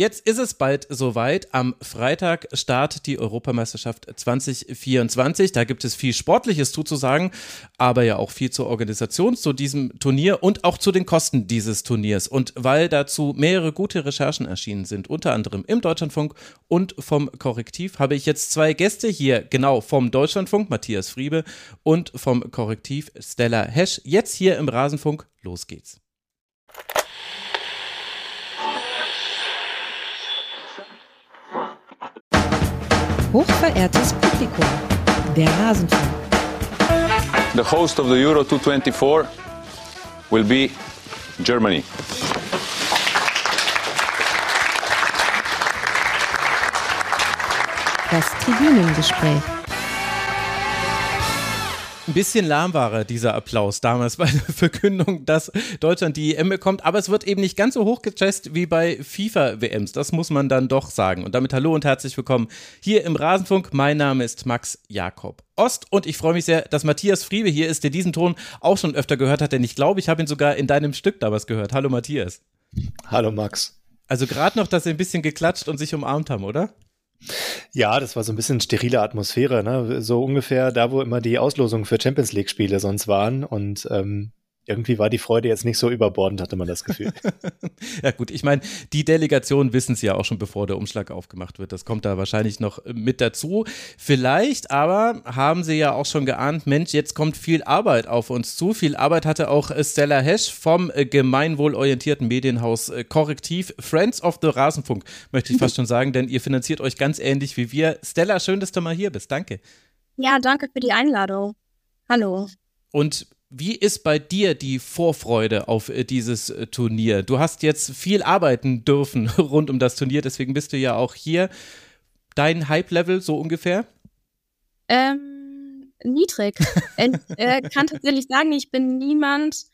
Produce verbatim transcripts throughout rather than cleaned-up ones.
Jetzt ist es bald soweit. Am Freitag startet die Europameisterschaft zwanzig vierundzwanzig. Da gibt es viel Sportliches zuzusagen, aber ja auch viel zur Organisation zu diesem Turnier und auch zu den Kosten dieses Turniers. Und weil dazu mehrere gute Recherchen erschienen sind, unter anderem im Deutschlandfunk und vom Korrektiv, habe ich jetzt zwei Gäste hier, genau vom Deutschlandfunk, Matthias Friebe, und vom Korrektiv, Stella Hesch. Jetzt hier im Rasenfunk. Los geht's. Hochverehrtes Publikum, der Rasenfunk. The host of the Euro twenty twenty-four will be Germany. Das Tribünengespräch. Ein bisschen lahm war dieser Applaus damals bei der Verkündung, dass Deutschland die E M bekommt, aber es wird eben nicht ganz so hoch gechest wie bei FIFA-W Ms, das muss man dann doch sagen. Und damit hallo und herzlich willkommen hier im Rasenfunk. Mein Name ist Max Jakob Ost und ich freue mich sehr, dass Matthias Friebe hier ist, der diesen Ton auch schon öfter gehört hat, denn ich glaube, ich habe ihn sogar in deinem Stück damals gehört. Hallo Matthias. Hallo Max. Also gerade noch, dass sie ein bisschen geklatscht und sich umarmt haben, oder? Ja, das war so ein bisschen sterile Atmosphäre, ne? So ungefähr da, wo immer die Auslosungen für Champions League Spiele sonst waren und ähm, irgendwie war die Freude jetzt nicht so überbordend, hatte man das Gefühl. Ja gut, ich meine, die Delegationen wissen es ja auch schon, bevor der Umschlag aufgemacht wird. Das kommt da wahrscheinlich noch mit dazu. Vielleicht aber haben sie ja auch schon geahnt, Mensch, jetzt kommt viel Arbeit auf uns zu. Viel Arbeit hatte auch Stella Hesch vom gemeinwohlorientierten Medienhaus Korrektiv, Friends of the Rasenfunk, möchte ich fast schon sagen, denn ihr finanziert euch ganz ähnlich wie wir. Stella, schön, dass du mal hier bist. Danke. Ja, danke für die Einladung. Hallo. Und wie ist bei dir die Vorfreude auf äh, dieses äh, Turnier? Du hast jetzt viel arbeiten dürfen rund um das Turnier, deswegen bist du ja auch hier. Dein Hype-Level so ungefähr? Ähm, niedrig. Ich äh, kann tatsächlich sagen, ich bin niemand,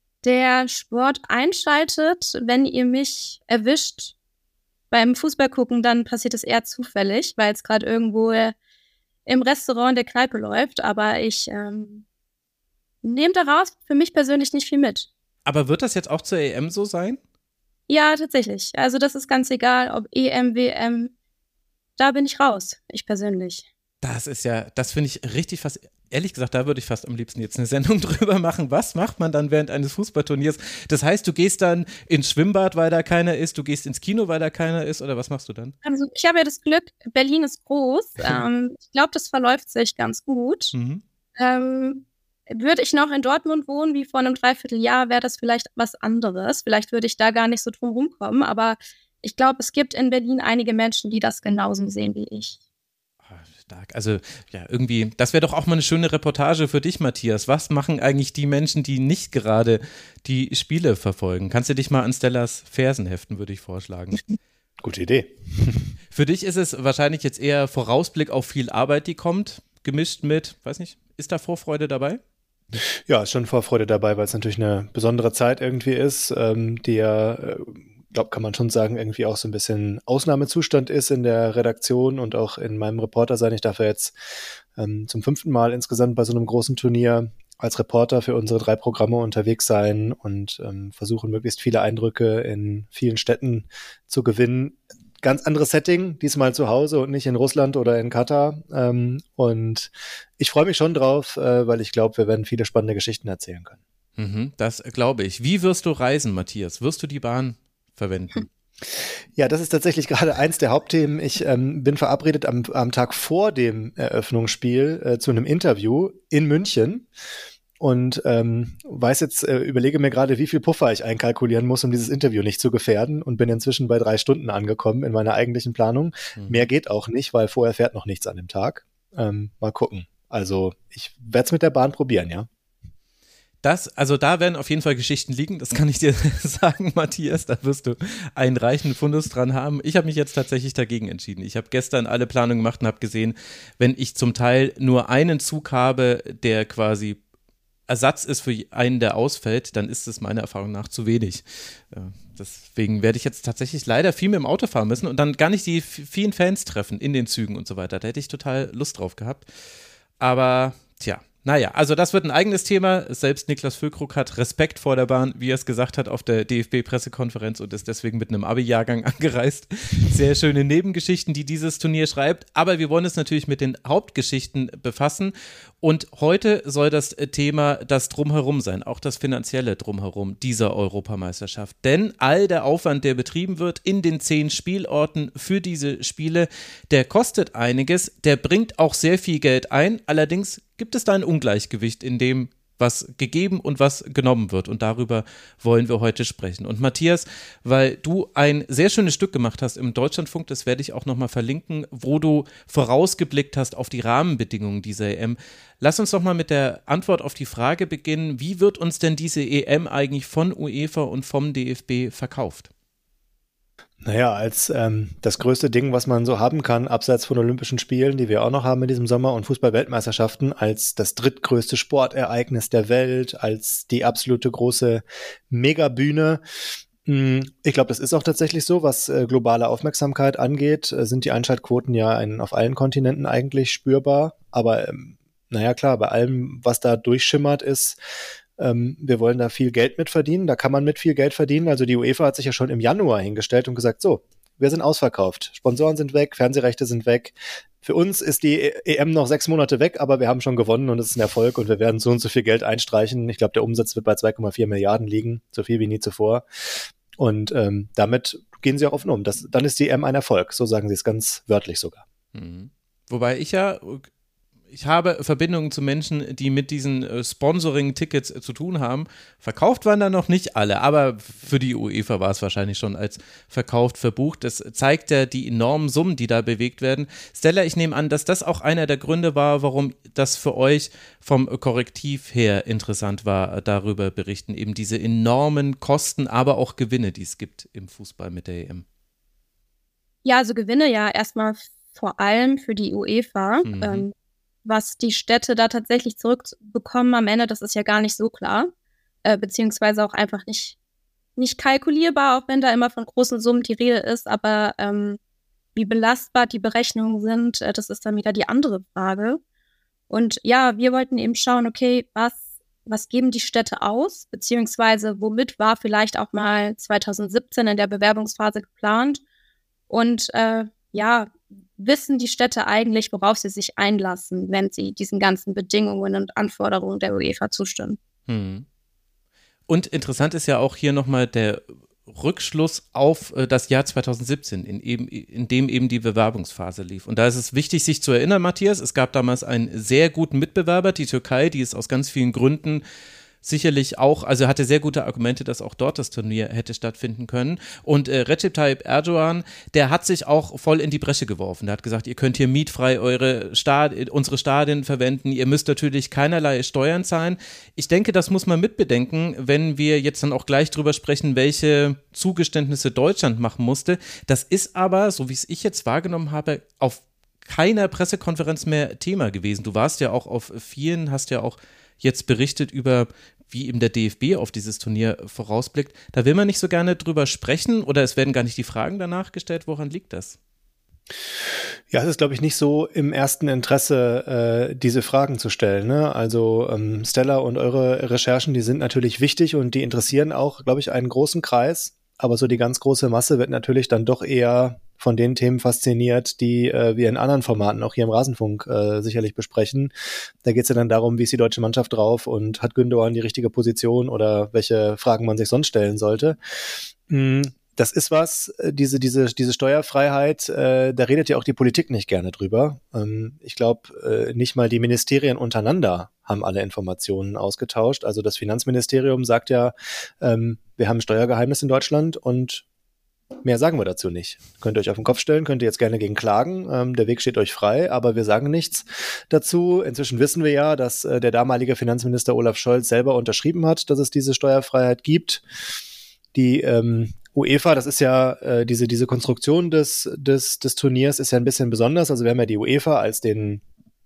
der Sport einschaltet. Wenn ihr mich erwischt beim Fußball gucken, dann passiert es eher zufällig, weil es gerade irgendwo äh, im Restaurant in der Kneipe läuft. Aber ich ähm, nehmt daraus für mich persönlich nicht viel mit. Aber wird das jetzt auch zur E M so sein? Ja, tatsächlich. Also das ist ganz egal, ob E M, W M, da bin ich raus, ich persönlich. Das ist ja, das finde ich richtig fast, ehrlich gesagt, da würde ich fast am liebsten jetzt eine Sendung drüber machen. Was macht man dann während eines Fußballturniers? Das heißt, du gehst dann ins Schwimmbad, weil da keiner ist, du gehst ins Kino, weil da keiner ist, oder was machst du dann? Also ich habe ja das Glück, Berlin ist groß. ähm, ich glaube, das verläuft sich ganz gut. Mhm. Ähm, Würde ich noch in Dortmund wohnen, wie vor einem Dreivierteljahr, wäre das vielleicht was anderes. Vielleicht würde ich da gar nicht so drum rumkommen, aber ich glaube, es gibt in Berlin einige Menschen, die das genauso sehen wie ich. Stark. Also ja, irgendwie, das wäre doch auch mal eine schöne Reportage für dich, Matthias. Was machen eigentlich die Menschen, die nicht gerade die Spiele verfolgen? Kannst du dich mal an Stellas Fersen heften, würde ich vorschlagen. Gute Idee. Für dich ist es wahrscheinlich jetzt eher Vorausblick auf viel Arbeit, die kommt, gemischt mit, weiß nicht, ist da Vorfreude dabei? Ja, ist schon Vorfreude dabei, weil es natürlich eine besondere Zeit irgendwie ist, ähm, die ja, äh, glaube, kann man schon sagen, irgendwie auch so ein bisschen Ausnahmezustand ist in der Redaktion und auch in meinem Reporter sein. Ich darf ja jetzt ähm, zum fünften Mal insgesamt bei so einem großen Turnier als Reporter für unsere drei Programme unterwegs sein und ähm, versuchen, möglichst viele Eindrücke in vielen Städten zu gewinnen. Ganz anderes Setting, diesmal zu Hause und nicht in Russland oder in Katar. Ähm, und ich freue mich schon drauf, äh, weil ich glaube, wir werden viele spannende Geschichten erzählen können. Mhm, das glaube ich. Wie wirst du reisen, Matthias? Wirst du die Bahn verwenden? Ja, das ist tatsächlich gerade eins der Hauptthemen. Ich ähm, bin verabredet am, am Tag vor dem Eröffnungsspiel äh, zu einem Interview in München. Und ähm, weiß jetzt, äh, überlege mir gerade, wie viel Puffer ich einkalkulieren muss, um dieses Interview nicht zu gefährden und bin inzwischen bei drei Stunden angekommen in meiner eigentlichen Planung. Mhm. Mehr geht auch nicht, weil vorher fährt noch nichts an dem Tag. Ähm, mal gucken. Also ich werde es mit der Bahn probieren, ja. Das, also da werden auf jeden Fall Geschichten liegen, das kann ich dir sagen, Matthias, da wirst du einen reichen Fundus dran haben. Ich habe mich jetzt tatsächlich dagegen entschieden. Ich habe gestern alle Planungen gemacht und habe gesehen, wenn ich zum Teil nur einen Zug habe, der quasi Ersatz ist für einen, der ausfällt, dann ist es meiner Erfahrung nach zu wenig. Deswegen werde ich jetzt tatsächlich leider viel mit dem Auto fahren müssen und dann gar nicht die vielen Fans treffen in den Zügen und so weiter. Da hätte ich total Lust drauf gehabt. Aber tja, Naja, also das wird ein eigenes Thema. Selbst Niklas Füllkrug hat Respekt vor der Bahn, wie er es gesagt hat auf der D F B-Pressekonferenz und ist deswegen mit einem Abi-Jahrgang angereist. Sehr schöne Nebengeschichten, die dieses Turnier schreibt. Aber wir wollen es natürlich mit den Hauptgeschichten befassen. Und heute soll das Thema das Drumherum sein, auch das finanzielle Drumherum dieser Europameisterschaft. Denn all der Aufwand, der betrieben wird in den zehn Spielorten für diese Spiele, der kostet einiges, der bringt auch sehr viel Geld ein. Allerdings gibt es da ein Ungleichgewicht in dem, was gegeben und was genommen wird. Und darüber wollen wir heute sprechen. Und Matthias, weil du ein sehr schönes Stück gemacht hast im Deutschlandfunk, das werde ich auch nochmal verlinken, wo du vorausgeblickt hast auf die Rahmenbedingungen dieser E M. Lass uns doch mal mit der Antwort auf die Frage beginnen, wie wird uns denn diese E M eigentlich von UEFA und vom D F B verkauft? Naja, als ähm, das größte Ding, was man so haben kann, abseits von Olympischen Spielen, die wir auch noch haben in diesem Sommer, und Fußball-Weltmeisterschaften, als das drittgrößte Sportereignis der Welt, als die absolute große Megabühne. Ich glaube, das ist auch tatsächlich so, was äh, globale Aufmerksamkeit angeht, äh, sind die Einschaltquoten ja in, auf allen Kontinenten eigentlich spürbar. Aber ähm, naja, klar, bei allem, was da durchschimmert, ist, wir wollen da viel Geld mit verdienen, da kann man mit viel Geld verdienen. Also die UEFA hat sich ja schon im Januar hingestellt und gesagt, so, wir sind ausverkauft, Sponsoren sind weg, Fernsehrechte sind weg. Für uns ist die E M noch sechs Monate weg, aber wir haben schon gewonnen und es ist ein Erfolg und wir werden so und so viel Geld einstreichen. Ich glaube, der Umsatz wird bei zwei Komma vier Milliarden liegen, so viel wie nie zuvor. Und ähm, damit gehen sie auch offen um. Das, dann ist die E M ein Erfolg, so sagen sie es ganz wörtlich sogar. Mhm. Wobei ich ja... Ich habe Verbindungen zu Menschen, die mit diesen äh, Sponsoring-Tickets äh, zu tun haben. Verkauft waren da noch nicht alle, aber für die UEFA war es wahrscheinlich schon als verkauft verbucht. Das zeigt ja die enormen Summen, die da bewegt werden. Stella, ich nehme an, dass das auch einer der Gründe war, warum das für euch vom Korrektiv her interessant war, darüber berichten. Eben diese enormen Kosten, aber auch Gewinne, die es gibt im Fußball mit der E M. Ja, also Gewinne ja erstmal vor allem für die UEFA. Mhm. Ähm, Was die Städte da tatsächlich zurückbekommen am Ende, das ist ja gar nicht so klar, äh, beziehungsweise auch einfach nicht, nicht kalkulierbar, auch wenn da immer von großen Summen die Rede ist, aber ähm, wie belastbar die Berechnungen sind, äh, das ist dann wieder die andere Frage. Und ja, wir wollten eben schauen, okay, was, was geben die Städte aus, beziehungsweise womit war vielleicht auch mal zwanzig siebzehn in der Bewerbungsphase geplant und äh, ja, wissen die Städte eigentlich, worauf sie sich einlassen, wenn sie diesen ganzen Bedingungen und Anforderungen der UEFA zustimmen. Hm. Und interessant ist ja auch hier nochmal der Rückschluss auf äh, das Jahr zwanzig siebzehn, in, eben, in dem eben die Bewerbungsphase lief. Und da ist es wichtig, sich zu erinnern, Matthias, es gab damals einen sehr guten Mitbewerber, die Türkei, die es aus ganz vielen Gründen sicherlich auch, also hatte sehr gute Argumente, dass auch dort das Turnier hätte stattfinden können. Und äh, Recep Tayyip Erdogan, der hat sich auch voll in die Bresche geworfen. Der hat gesagt, ihr könnt hier mietfrei eure Stad- unsere Stadien verwenden, ihr müsst natürlich keinerlei Steuern zahlen. Ich denke, das muss man mitbedenken, wenn wir jetzt dann auch gleich drüber sprechen, welche Zugeständnisse Deutschland machen musste. Das ist aber, so wie es ich jetzt wahrgenommen habe, auf keiner Pressekonferenz mehr Thema gewesen. Du warst ja auch auf vielen, hast ja auch jetzt berichtet über, wie eben der D F B auf dieses Turnier vorausblickt. Da will man nicht so gerne drüber sprechen oder es werden gar nicht die Fragen danach gestellt. Woran liegt das? Ja, es ist, glaube ich, nicht so im ersten Interesse, äh, diese Fragen zu stellen. Ne? Also ähm, Stella und eure Recherchen, die sind natürlich wichtig und die interessieren auch, glaube ich, einen großen Kreis. Aber so die ganz große Masse wird natürlich dann doch eher von den Themen fasziniert, die äh, wir in anderen Formaten, auch hier im Rasenfunk, äh, sicherlich besprechen. Da geht es ja dann darum, wie ist die deutsche Mannschaft drauf und hat Gündogan die richtige Position oder welche Fragen man sich sonst stellen sollte. Mm, das ist was, diese diese diese Steuerfreiheit, äh, da redet ja auch die Politik nicht gerne drüber. Ähm, ich glaube, äh, nicht mal die Ministerien untereinander haben alle Informationen ausgetauscht. Also das Finanzministerium sagt ja, ähm, wir haben ein Steuergeheimnis in Deutschland und mehr sagen wir dazu nicht. Könnt ihr euch auf den Kopf stellen, könnt ihr jetzt gerne gegen klagen. Ähm, der Weg steht euch frei, aber wir sagen nichts dazu. Inzwischen wissen wir ja, dass äh, der damalige Finanzminister Olaf Scholz selber unterschrieben hat, dass es diese Steuerfreiheit gibt. Die ähm, UEFA, das ist ja äh, diese diese Konstruktion des des des Turniers ist ja ein bisschen besonders. Also wir haben ja die UEFA als den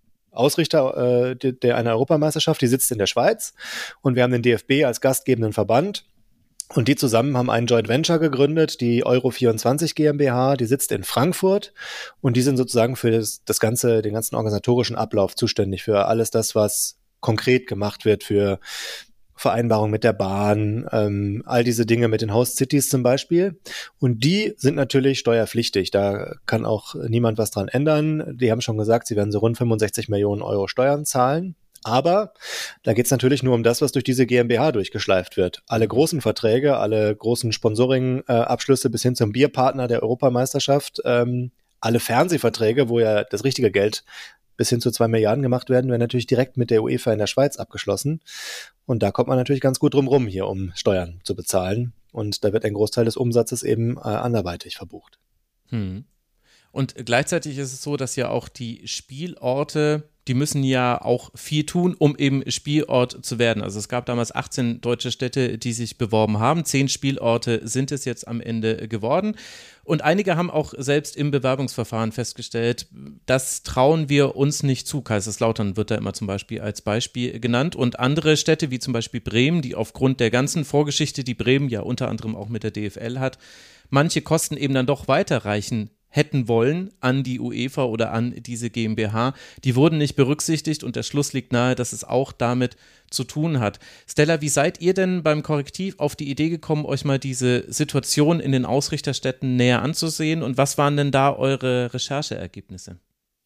Ausrichter äh, der, der einer Europameisterschaft, die sitzt in der Schweiz und wir haben den D F B als gastgebenden Verband. Und die zusammen haben einen Joint Venture gegründet, die Euro vierundzwanzig GmbH, die sitzt in Frankfurt und die sind sozusagen für das, das ganze, den ganzen organisatorischen Ablauf zuständig, für alles das, was konkret gemacht wird für Vereinbarung mit der Bahn, ähm, all diese Dinge mit den Host Cities zum Beispiel. Und die sind natürlich steuerpflichtig. Da kann auch niemand was dran ändern. Die haben schon gesagt, sie werden so rund fünfundsechzig Millionen Euro Steuern zahlen. Aber da geht es natürlich nur um das, was durch diese GmbH durchgeschleift wird. Alle großen Verträge, alle großen Sponsoring-Abschlüsse bis hin zum Bierpartner der Europameisterschaft, ähm, alle Fernsehverträge, wo ja das richtige Geld bis hin zu zwei Milliarden gemacht werden, werden natürlich direkt mit der UEFA in der Schweiz abgeschlossen. Und da kommt man natürlich ganz gut drum rum hier, um Steuern zu bezahlen. Und da wird ein Großteil des Umsatzes eben äh, anderweitig verbucht. Hm. Und gleichzeitig ist es so, dass ja auch die Spielorte, die müssen ja auch viel tun, um eben Spielort zu werden. Also es gab damals achtzehn deutsche Städte, die sich beworben haben. Zehn Spielorte sind es jetzt am Ende geworden. Und einige haben auch selbst im Bewerbungsverfahren festgestellt, das trauen wir uns nicht zu. Kaiserslautern wird da immer zum Beispiel als Beispiel genannt. Und andere Städte, wie zum Beispiel Bremen, die aufgrund der ganzen Vorgeschichte, die Bremen ja unter anderem auch mit der D F L hat, manche Kosten eben dann doch weiterreichen hätten wollen an die UEFA oder an diese GmbH, die wurden nicht berücksichtigt und der Schluss liegt nahe, dass es auch damit zu tun hat. Stella, wie seid ihr denn beim Korrektiv auf die Idee gekommen, euch mal diese Situation in den Ausrichterstädten näher anzusehen und was waren denn da eure Rechercheergebnisse?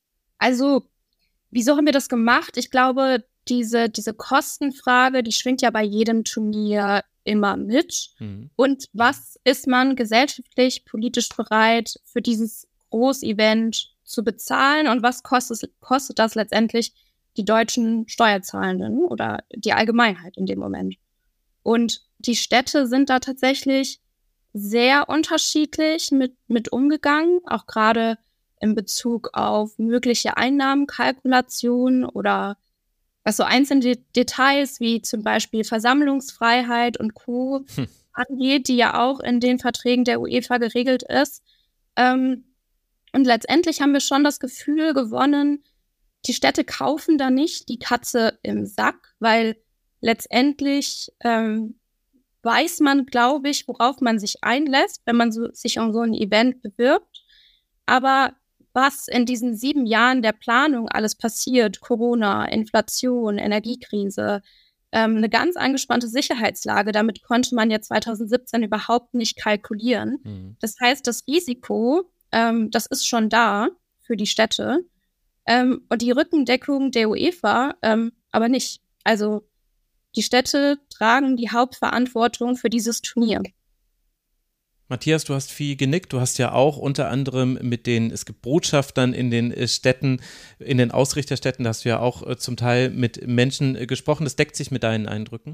Also, wieso haben wir das gemacht? Ich glaube, diese, diese Kostenfrage, die schwingt ja bei jedem Turnier immer mit. Mhm. Und was ist man gesellschaftlich, politisch bereit für dieses Großevent zu bezahlen und was kostet, kostet das letztendlich die deutschen Steuerzahlenden oder die Allgemeinheit in dem Moment? Und die Städte sind da tatsächlich sehr unterschiedlich mit, mit umgegangen, auch gerade in Bezug auf mögliche Einnahmenkalkulationen oder was so einzelne Details wie zum Beispiel Versammlungsfreiheit und Co. Hm. angeht, die ja auch in den Verträgen der UEFA geregelt ist. Ähm, und letztendlich haben wir schon das Gefühl gewonnen, die Städte kaufen da nicht die Katze im Sack, weil letztendlich ähm, weiß man, glaube ich, worauf man sich einlässt, wenn man so, sich um so ein Event bewirbt. Aber was in diesen sieben Jahren der Planung alles passiert, Corona, Inflation, Energiekrise, ähm, eine ganz angespannte Sicherheitslage, damit konnte man ja zweitausendsiebzehn überhaupt nicht kalkulieren. Mhm. Das heißt, das Risiko, ähm, das ist schon da für die Städte ähm, und die Rückendeckung der UEFA ähm, aber nicht. Also die Städte tragen die Hauptverantwortung für dieses Turnier. Matthias, du hast viel genickt. Du hast ja auch unter anderem mit den, es gibt Botschaftern in den Städten, in den Ausrichterstädten, da hast du ja auch äh, zum Teil mit Menschen äh, gesprochen. Das deckt sich mit deinen Eindrücken?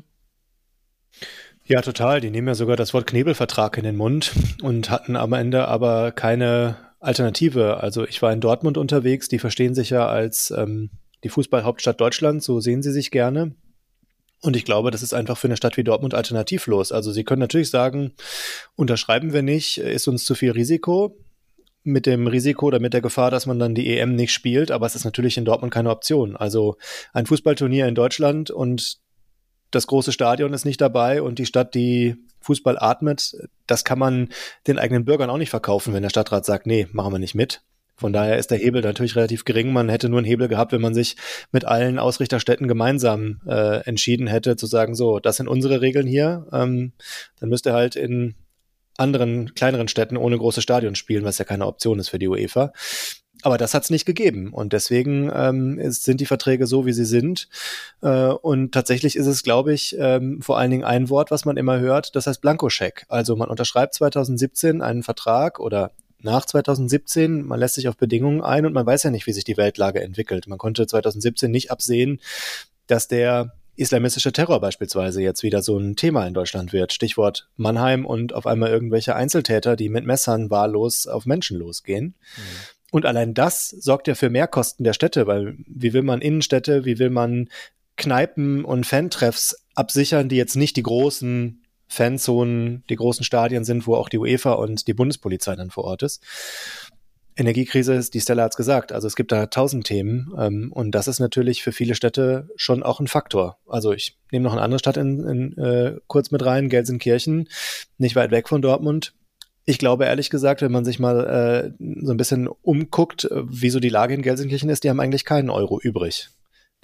Ja, total. Die nehmen ja sogar das Wort Knebelvertrag in den Mund und hatten am Ende aber keine Alternative. Also ich war in Dortmund unterwegs, die verstehen sich ja als ähm, die Fußballhauptstadt Deutschlands, so sehen sie sich gerne. Und ich glaube, das ist einfach für eine Stadt wie Dortmund alternativlos. Also sie können natürlich sagen, unterschreiben wir nicht, ist uns zu viel Risiko. Mit dem Risiko oder mit der Gefahr, dass man dann die E M nicht spielt. Aber es ist natürlich in Dortmund keine Option. Also ein Fußballturnier in Deutschland und das große Stadion ist nicht dabei und die Stadt, die Fußball atmet, das kann man den eigenen Bürgern auch nicht verkaufen, wenn der Stadtrat sagt, nee, machen wir nicht mit. Von daher ist der Hebel natürlich relativ gering. Man hätte nur einen Hebel gehabt, wenn man sich mit allen Ausrichterstädten gemeinsam äh, entschieden hätte, zu sagen, so, das sind unsere Regeln hier. Ähm, dann müsst ihr halt in anderen, kleineren Städten ohne großes Stadion spielen, was ja keine Option ist für die UEFA. Aber das hat es nicht gegeben. Und deswegen ähm, ist, sind die Verträge so, wie sie sind. Äh, und tatsächlich ist es, glaube ich, ähm, vor allen Dingen ein Wort, was man immer hört, das heißt Blankoscheck. Also man unterschreibt zweitausendsiebzehn einen Vertrag oder nach zweitausendsiebzehn, man lässt sich auf Bedingungen ein und man weiß ja nicht, wie sich die Weltlage entwickelt. Man konnte zweitausendsiebzehn nicht absehen, dass der islamistische Terror beispielsweise jetzt wieder so ein Thema in Deutschland wird. Stichwort Mannheim und auf einmal irgendwelche Einzeltäter, die mit Messern wahllos auf Menschen losgehen. Mhm. Und allein das sorgt ja für Mehrkosten der Städte, weil wie will man Innenstädte, wie will man Kneipen und Fantreffs absichern, die jetzt nicht die großen Fanzonen, die großen Stadien sind, wo auch die UEFA und die Bundespolizei dann vor Ort ist. Energiekrise ist, die Stella hat's gesagt, also es gibt da tausend Themen ähm, und das ist natürlich für viele Städte schon auch ein Faktor. Also ich nehme noch eine andere Stadt in, in, äh, kurz mit rein, Gelsenkirchen, nicht weit weg von Dortmund. Ich glaube ehrlich gesagt, wenn man sich mal äh, so ein bisschen umguckt, äh, wie so die Lage in Gelsenkirchen ist, die haben eigentlich keinen Euro übrig.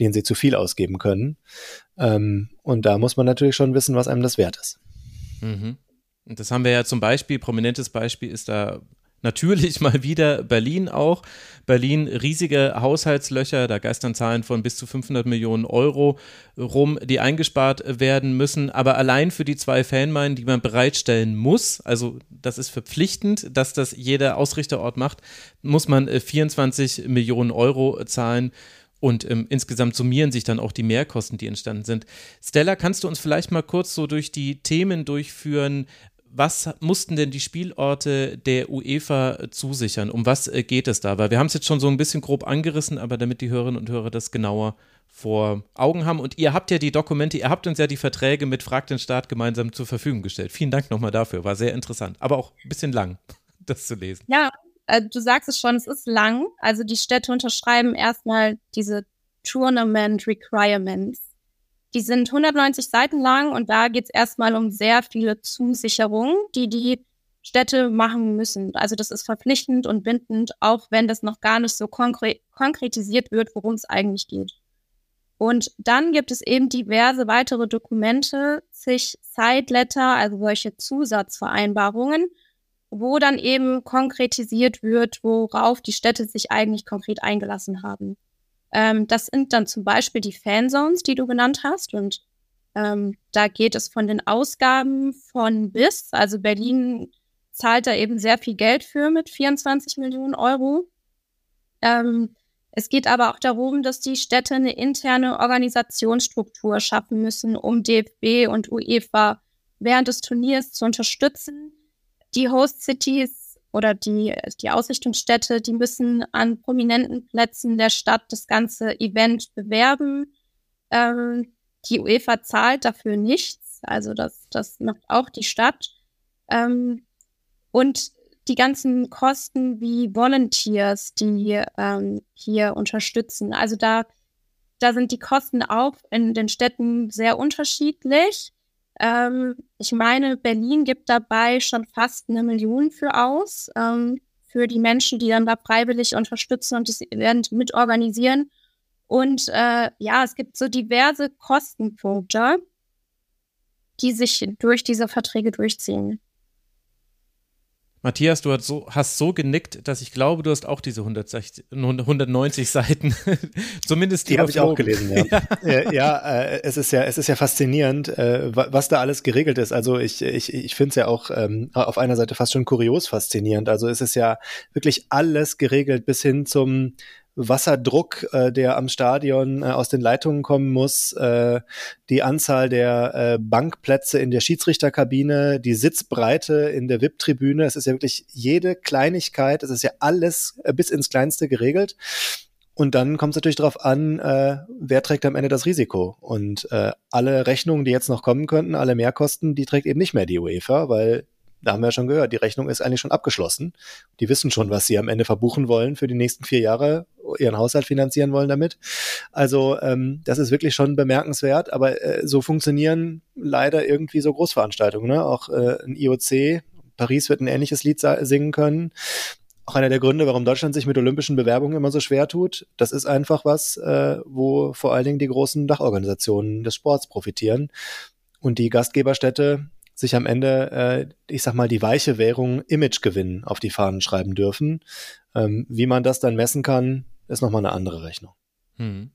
den sie zu viel ausgeben können. Ähm, und da muss man natürlich schon wissen, was einem das wert ist. Mhm. Und das haben wir ja zum Beispiel, prominentes Beispiel ist da natürlich mal wieder Berlin auch. Berlin, riesige Haushaltslöcher, da geistern Zahlen von bis zu fünfhundert Millionen Euro rum, die eingespart werden müssen. Aber allein für die zwei Fanmeilen, die man bereitstellen muss, also das ist verpflichtend, dass das jeder Ausrichterort macht, muss man vierundzwanzig Millionen Euro zahlen. Und ähm, insgesamt summieren sich dann auch die Mehrkosten, die entstanden sind. Stella, kannst du uns vielleicht mal kurz so durch die Themen durchführen? Was mussten denn die Spielorte der UEFA zusichern? Um was äh, geht es da? Weil wir haben es jetzt schon so ein bisschen grob angerissen, aber damit die Hörerinnen und Hörer das genauer vor Augen haben. Und ihr habt ja die Dokumente, ihr habt uns ja die Verträge mit Frag den Staat gemeinsam zur Verfügung gestellt. Vielen Dank nochmal dafür, war sehr interessant, aber auch ein bisschen lang, das zu lesen. Ja, du sagst es schon, es ist lang. Also die Städte unterschreiben erstmal diese Tournament Requirements. Die sind hundertneunzig Seiten lang und da geht es erstmal um sehr viele Zusicherungen, die die Städte machen müssen. Also das ist verpflichtend und bindend, auch wenn das noch gar nicht so konkre- konkretisiert wird, worum es eigentlich geht. Und dann gibt es eben diverse weitere Dokumente, zig Side-Letter, also solche Zusatzvereinbarungen, wo dann eben konkretisiert wird, worauf die Städte sich eigentlich konkret eingelassen haben. Ähm, das sind dann zum Beispiel die Fanzones, die du genannt hast. Und ähm, da geht es von den Ausgaben von bis. Also Berlin zahlt da eben sehr viel Geld für mit vierundzwanzig Millionen Euro. Ähm, es geht aber auch darum, dass die Städte eine interne Organisationsstruktur schaffen müssen, um D F B und UEFA während des Turniers zu unterstützen. Die Host-Cities oder die, die Ausrichtungsstädte, die müssen an prominenten Plätzen der Stadt das ganze Event bewerben. Ähm, die UEFA zahlt dafür nichts, also das, das macht auch die Stadt. Ähm, und die ganzen Kosten wie Volunteers, die ähm, hier unterstützen, also da, da sind die Kosten auch in den Städten sehr unterschiedlich. Ähm, ich meine, Berlin gibt dabei schon fast eine Million für aus, ähm, für die Menschen, die dann da freiwillig unterstützen und das Event mitorganisieren. Und äh, ja, es gibt so diverse Kostenpunkte, die sich durch diese Verträge durchziehen. Matthias, du hast so, hast so genickt, dass ich glaube, du hast auch diese hundertsechzig, hundertneunzig Seiten, zumindest die habe ich auch gelesen, ja. Ja, äh, ja äh, es ist ja, es ist ja faszinierend, äh, was da alles geregelt ist. Also ich, ich, ich finde es ja auch ähm, auf einer Seite fast schon kurios faszinierend. Also es ist ja wirklich alles geregelt bis hin zum Wasserdruck, äh, der am Stadion äh, aus den Leitungen kommen muss, äh, die Anzahl der äh, Bankplätze in der Schiedsrichterkabine, die Sitzbreite in der V I P-Tribüne. Es ist ja wirklich jede Kleinigkeit, es ist ja alles äh, bis ins Kleinste geregelt. Und dann kommt es natürlich darauf an, äh, wer trägt am Ende das Risiko. Und äh, alle Rechnungen, die jetzt noch kommen könnten, alle Mehrkosten, die trägt eben nicht mehr die UEFA, weil da haben wir ja schon gehört, die Rechnung ist eigentlich schon abgeschlossen. Die wissen schon, was sie am Ende verbuchen wollen für die nächsten vier Jahre, ihren Haushalt finanzieren wollen damit. Also ähm, das ist wirklich schon bemerkenswert, aber äh, so funktionieren leider irgendwie so Großveranstaltungen. Ne? Auch äh, ein I O C, Paris wird ein ähnliches Lied sa- singen können. Auch einer der Gründe, warum Deutschland sich mit olympischen Bewerbungen immer so schwer tut. Das ist einfach was, äh, wo vor allen Dingen die großen Dachorganisationen des Sports profitieren. Und die Gastgeberstädte sich am Ende, äh, ich sag mal, die weiche Währung Imagegewinn auf die Fahnen schreiben dürfen. Ähm, wie man das dann messen kann, ist nochmal eine andere Rechnung. Hm.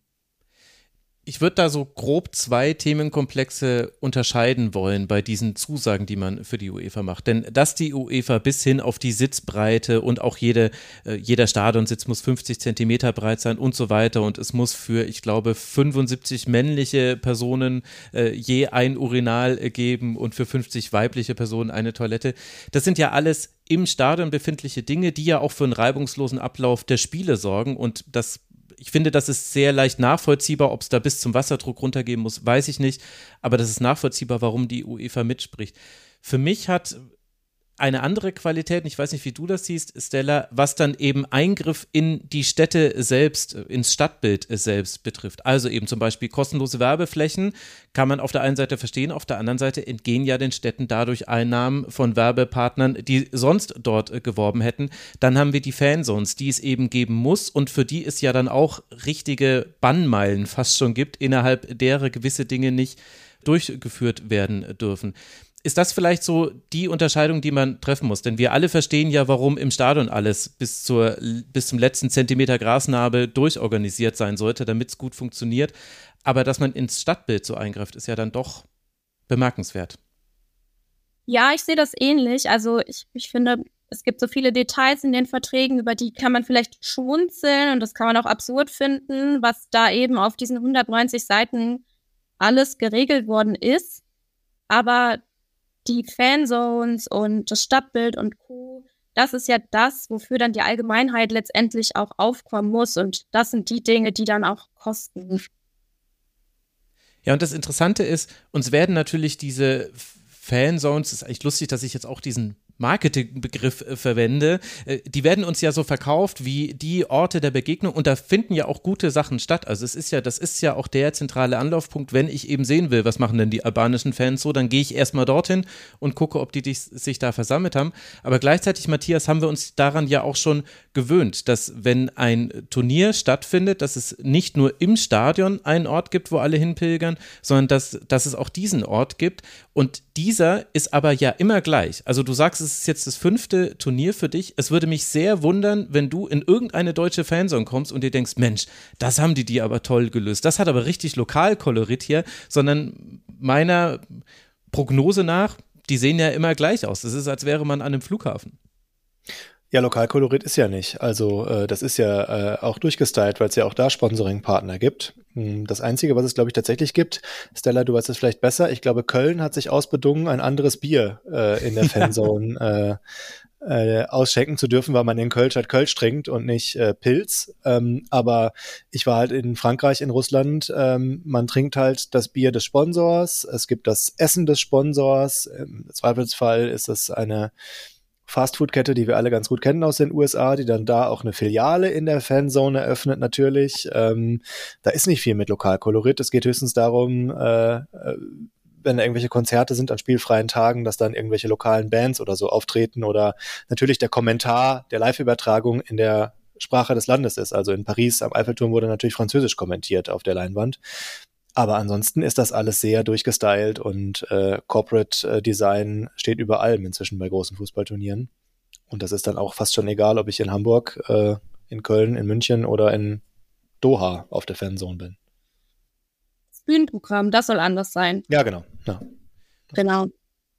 Ich würde da so grob zwei Themenkomplexe unterscheiden wollen bei diesen Zusagen, die man für die UEFA macht. Denn dass die UEFA bis hin auf die Sitzbreite und auch jede, äh, jeder Stadionsitz muss fünfzig Zentimeter breit sein und so weiter und es muss für, ich glaube, fünfundsiebzig männliche Personen äh, je ein Urinal äh, geben und für fünfzig weibliche Personen eine Toilette. Das sind ja alles im Stadion befindliche Dinge, die ja auch für einen reibungslosen Ablauf der Spiele sorgen und das Ich finde, das ist sehr leicht nachvollziehbar, ob es da bis zum Wasserdruck runtergehen muss, weiß ich nicht, aber das ist nachvollziehbar, warum die UEFA mitspricht. Für mich hat eine andere Qualität, ich weiß nicht, wie du das siehst, Stella, was dann eben Eingriff in die Städte selbst, ins Stadtbild selbst betrifft. Also eben zum Beispiel kostenlose Werbeflächen kann man auf der einen Seite verstehen, auf der anderen Seite entgehen ja den Städten dadurch Einnahmen von Werbepartnern, die sonst dort geworben hätten. Dann haben wir die Fanzones, die es eben geben muss und für die es ja dann auch richtige Bannmeilen fast schon gibt, innerhalb derer gewisse Dinge nicht durchgeführt werden dürfen. Ist das vielleicht so die Unterscheidung, die man treffen muss? Denn wir alle verstehen ja, warum im Stadion alles bis, zur, bis zum letzten Zentimeter Grasnarbe durchorganisiert sein sollte, damit es gut funktioniert. Aber dass man ins Stadtbild so eingreift, ist ja dann doch bemerkenswert. Ja, ich sehe das ähnlich. Also ich, ich finde, es gibt so viele Details in den Verträgen, über die kann man vielleicht schmunzeln und das kann man auch absurd finden, was da eben auf diesen hundertneunzig Seiten alles geregelt worden ist. Aber die Fanzones und das Stadtbild und Co., das ist ja das, wofür dann die Allgemeinheit letztendlich auch aufkommen muss. Und das sind die Dinge, die dann auch kosten. Ja, und das Interessante ist, uns werden natürlich diese Fanzones, ist eigentlich lustig, dass ich jetzt auch diesen Marketingbegriff äh, verwende, äh, die werden uns ja so verkauft wie die Orte der Begegnung und da finden ja auch gute Sachen statt. Also es ist ja, das ist ja auch der zentrale Anlaufpunkt, wenn ich eben sehen will, was machen denn die albanischen Fans so, dann gehe ich erstmal dorthin und gucke, ob die dich, sich da versammelt haben. Aber gleichzeitig, Matthias, haben wir uns daran ja auch schon gewöhnt, dass wenn ein Turnier stattfindet, dass es nicht nur im Stadion einen Ort gibt, wo alle hinpilgern, sondern dass, dass es auch diesen Ort gibt und dieser ist aber ja immer gleich. Also du sagst, es ist jetzt das fünfte Turnier für dich. Es würde mich sehr wundern, wenn du in irgendeine deutsche Fanzone kommst und dir denkst, Mensch, das haben die die aber toll gelöst. Das hat aber richtig Lokalkolorit hier, sondern meiner Prognose nach, die sehen ja immer gleich aus. Das ist, als wäre man an einem Flughafen. Ja, Lokalkolorit ist ja nicht. Also äh, das ist ja äh, auch durchgestylt, weil es ja auch da Sponsoring-Partner gibt. Das Einzige, was es, glaube ich, tatsächlich gibt, Stella, du weißt es vielleicht besser, ich glaube, Köln hat sich ausbedungen, ein anderes Bier äh, in der Fanzone äh, äh, ausschenken zu dürfen, weil man in Kölsch halt Kölsch trinkt und nicht äh, Pilz. Ähm, aber ich war halt in Frankreich, in Russland, ähm, man trinkt halt das Bier des Sponsors, es gibt das Essen des Sponsors, im Zweifelsfall ist es eine Fastfood-Kette, die wir alle ganz gut kennen aus den U S A, die dann da auch eine Filiale in der Fanzone eröffnet natürlich. Ähm, da ist nicht viel mit Lokalkolorit. Es geht höchstens darum, äh, wenn da irgendwelche Konzerte sind an spielfreien Tagen, dass dann irgendwelche lokalen Bands oder so auftreten oder natürlich der Kommentar der Live-Übertragung in der Sprache des Landes ist. Also in Paris am Eiffelturm wurde natürlich Französisch kommentiert auf der Leinwand. Aber ansonsten ist das alles sehr durchgestylt und äh, Corporate äh, Design steht über allem inzwischen bei großen Fußballturnieren. Und das ist dann auch fast schon egal, ob ich in Hamburg, äh, in Köln, in München oder in Doha auf der Fanzone bin. Das Bühnenprogramm, das soll anders sein. Ja, genau. Ja. Genau.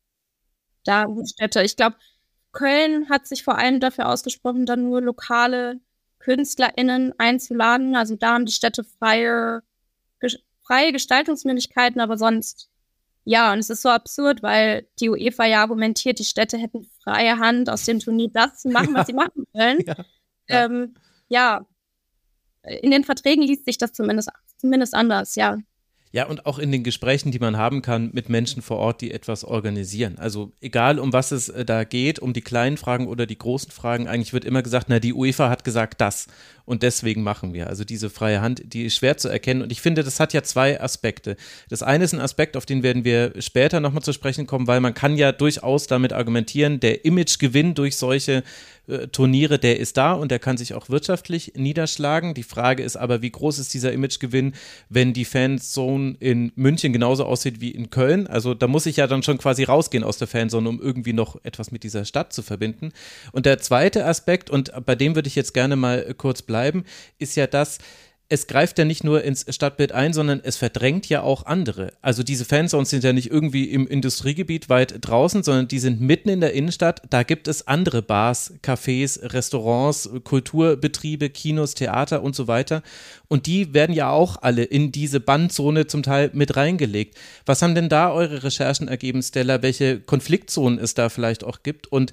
Da Städte. Ich glaube, Köln hat sich vor allem dafür ausgesprochen, dann nur lokale KünstlerInnen einzuladen. Also da haben die Städte freie freie Gestaltungsmöglichkeiten, aber sonst, ja, und es ist so absurd, weil die UEFA ja argumentiert, die Städte hätten freie Hand, aus dem Turnier das zu machen, was ja. sie machen wollen. Ja. Ja. Ähm, ja, in den Verträgen liest sich das zumindest, zumindest anders, ja. Ja, und auch in den Gesprächen, die man haben kann mit Menschen vor Ort, die etwas organisieren. Also egal, um was es da geht, um die kleinen Fragen oder die großen Fragen, eigentlich wird immer gesagt, na, die UEFA hat gesagt das und deswegen machen wir. Also diese freie Hand, die ist schwer zu erkennen und ich finde, das hat ja zwei Aspekte. Das eine ist ein Aspekt, auf den werden wir später nochmal zu sprechen kommen, weil man kann ja durchaus damit argumentieren, der Imagegewinn durch solche äh, Turniere, der ist da und der kann sich auch wirtschaftlich niederschlagen. Die Frage ist aber, wie groß ist dieser Imagegewinn, wenn die Fanzone in München genauso aussieht wie in Köln? Also da muss ich ja dann schon quasi rausgehen aus der Fanzone, um irgendwie noch etwas mit dieser Stadt zu verbinden. Und der zweite Aspekt, und bei dem würde ich jetzt gerne mal kurz bleiben, ist ja das, es greift ja nicht nur ins Stadtbild ein, sondern es verdrängt ja auch andere. Also diese Fanzones sind ja nicht irgendwie im Industriegebiet weit draußen, sondern die sind mitten in der Innenstadt. Da gibt es andere Bars, Cafés, Restaurants, Kulturbetriebe, Kinos, Theater und so weiter. Und die werden ja auch alle in diese Bandzone zum Teil mit reingelegt. Was haben denn da eure Recherchen ergeben, Stella? Welche Konfliktzonen es da vielleicht auch gibt? Und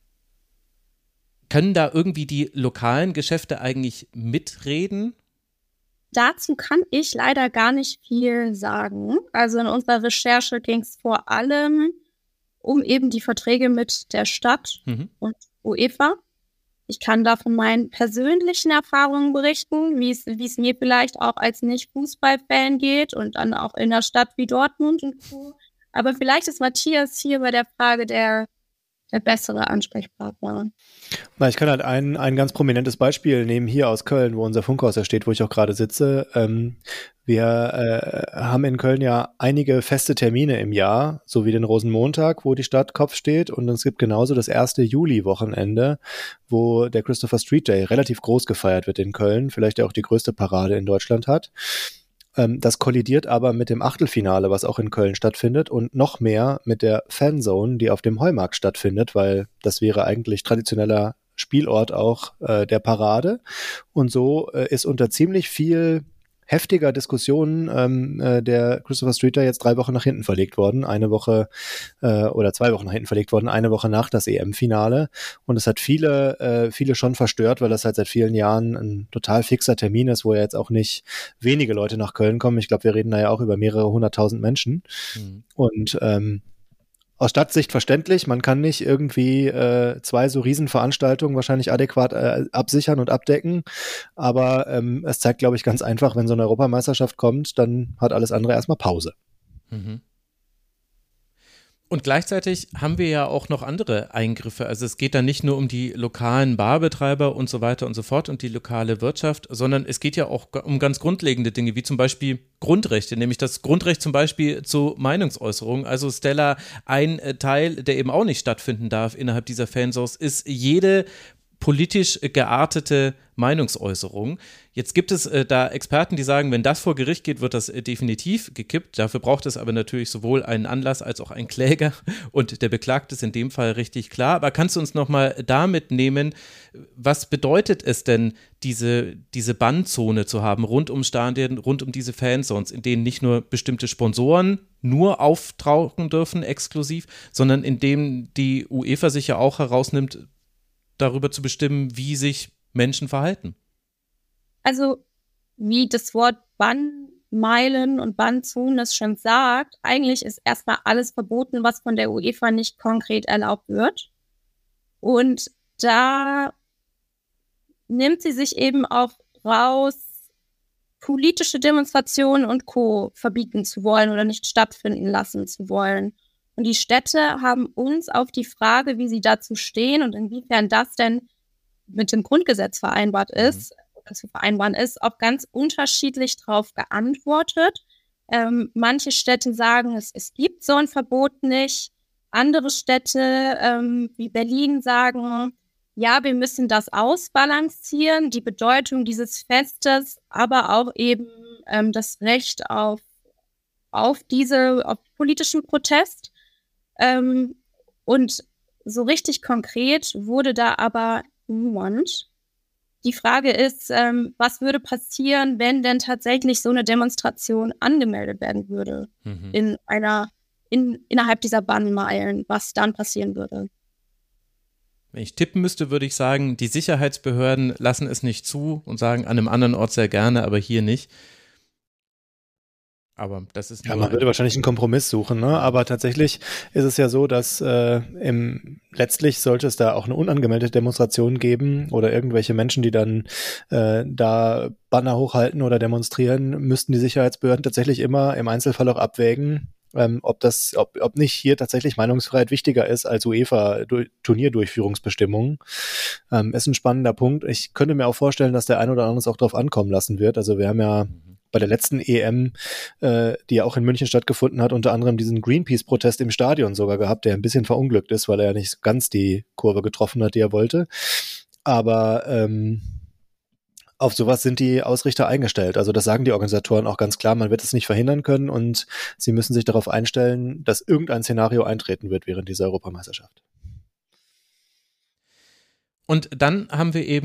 können da irgendwie die lokalen Geschäfte eigentlich mitreden? Dazu kann ich leider gar nicht viel sagen. Also in unserer Recherche ging es vor allem um eben die Verträge mit der Stadt mhm. und UEFA. Ich kann da von meinen persönlichen Erfahrungen berichten, wie es wie es mir vielleicht auch als Nicht-Fußball-Fan geht und dann auch in einer Stadt wie Dortmund und so. Aber vielleicht ist Matthias hier bei der Frage der, der bessere Ansprechpartner. Na, ich kann halt ein, ein ganz prominentes Beispiel nehmen hier aus Köln, wo unser Funkhaus ja steht, wo ich auch gerade sitze. Ähm, wir äh, haben in Köln ja einige feste Termine im Jahr, so wie den Rosenmontag, wo die Stadt Kopf steht. Und es gibt genauso das erste Juli-Wochenende, wo der Christopher Street Day relativ groß gefeiert wird in Köln, vielleicht auch die größte Parade in Deutschland hat. Das kollidiert aber mit dem Achtelfinale, was auch in Köln stattfindet und noch mehr mit der Fanzone, die auf dem Heumarkt stattfindet, weil das wäre eigentlich traditioneller Spielort auch äh, der Parade. Und so äh, ist unter ziemlich viel heftiger Diskussion ähm, äh, der Christopher Street Day jetzt drei Wochen nach hinten verlegt worden, eine Woche äh, oder zwei Wochen nach hinten verlegt worden, eine Woche nach das E M-Finale. Und es hat viele, äh, viele schon verstört, weil das halt seit vielen Jahren ein total fixer Termin ist, wo ja jetzt auch nicht wenige Leute nach Köln kommen. Ich glaube, wir reden da ja auch über mehrere hunderttausend Menschen. Mhm. Und ähm, aus Stadtsicht verständlich, man kann nicht irgendwie äh, zwei so Riesenveranstaltungen wahrscheinlich adäquat äh, absichern und abdecken, aber ähm, es zeigt, glaube ich, ganz einfach, wenn so eine Europameisterschaft kommt, dann hat alles andere erstmal Pause. Mhm. Und gleichzeitig haben wir ja auch noch andere Eingriffe. Also es geht dann nicht nur um die lokalen Barbetreiber und so weiter und so fort und die lokale Wirtschaft, sondern es geht ja auch um ganz grundlegende Dinge, wie zum Beispiel Grundrechte, nämlich das Grundrecht zum Beispiel zu Meinungsäußerung. Also Stella, ein Teil, der eben auch nicht stattfinden darf innerhalb dieser Fanzones, ist jede politisch geartete Meinungsäußerung. Jetzt gibt es äh, da Experten, die sagen, wenn das vor Gericht geht, wird das äh, definitiv gekippt. Dafür braucht es aber natürlich sowohl einen Anlass als auch einen Kläger und der Beklagte ist in dem Fall richtig klar. Aber kannst du uns nochmal damit nehmen, was bedeutet es denn, diese, diese Bannzone zu haben, rund um Stadien, rund um diese Fanzones, in denen nicht nur bestimmte Sponsoren nur auftauchen dürfen, exklusiv, sondern in denen die UEFA sich ja auch herausnimmt, darüber zu bestimmen, wie sich Menschen verhalten? Also, wie das Wort Bannmeilen und Bannzonen es schon sagt, eigentlich ist erstmal alles verboten, was von der UEFA nicht konkret erlaubt wird. Und da nimmt sie sich eben auch raus, politische Demonstrationen und Co. verbieten zu wollen oder nicht stattfinden lassen zu wollen. Und die Städte haben uns auf die Frage, wie sie dazu stehen und inwiefern das denn mit dem Grundgesetz vereinbart ist, mhm. zu vereinbaren ist, auch ganz unterschiedlich drauf geantwortet. Ähm, manche Städte sagen, es, es gibt so ein Verbot nicht. Andere Städte ähm, wie Berlin sagen, ja, wir müssen das ausbalancieren, die Bedeutung dieses Festes, aber auch eben ähm, das Recht auf, auf diese auf politischen Protest. Ähm, und so richtig konkret wurde da aber niemand. Die Frage ist, ähm, was würde passieren, wenn denn tatsächlich so eine Demonstration angemeldet werden würde mhm. in einer, in, innerhalb dieser Bannmeilen, was dann passieren würde? Wenn ich tippen müsste, würde ich sagen, die Sicherheitsbehörden lassen es nicht zu und sagen, an einem anderen Ort sehr gerne, aber hier nicht. Aber das ist ja, man würde wahrscheinlich einen Kompromiss suchen, ne? Aber tatsächlich ist es ja so, dass äh, im, letztlich sollte es da auch eine unangemeldete Demonstration geben oder irgendwelche Menschen, die dann äh, da Banner hochhalten oder demonstrieren, müssten die Sicherheitsbehörden tatsächlich immer im Einzelfall auch abwägen, ähm, ob das, ob, ob nicht hier tatsächlich Meinungsfreiheit wichtiger ist als UEFA-Turnierdurchführungsbestimmungen. Ähm, ist ein spannender Punkt. Ich könnte mir auch vorstellen, dass der ein oder andere es auch drauf ankommen lassen wird. Also wir haben ja bei der letzten E M, äh, die ja auch in München stattgefunden hat, unter anderem diesen Greenpeace-Protest im Stadion sogar gehabt, der ein bisschen verunglückt ist, weil er ja nicht ganz die Kurve getroffen hat, die er wollte. Aber ähm, auf sowas sind die Ausrichter eingestellt. Also das sagen die Organisatoren auch ganz klar, man wird es nicht verhindern können und sie müssen sich darauf einstellen, dass irgendein Szenario eintreten wird während dieser Europameisterschaft. Und dann haben wir eben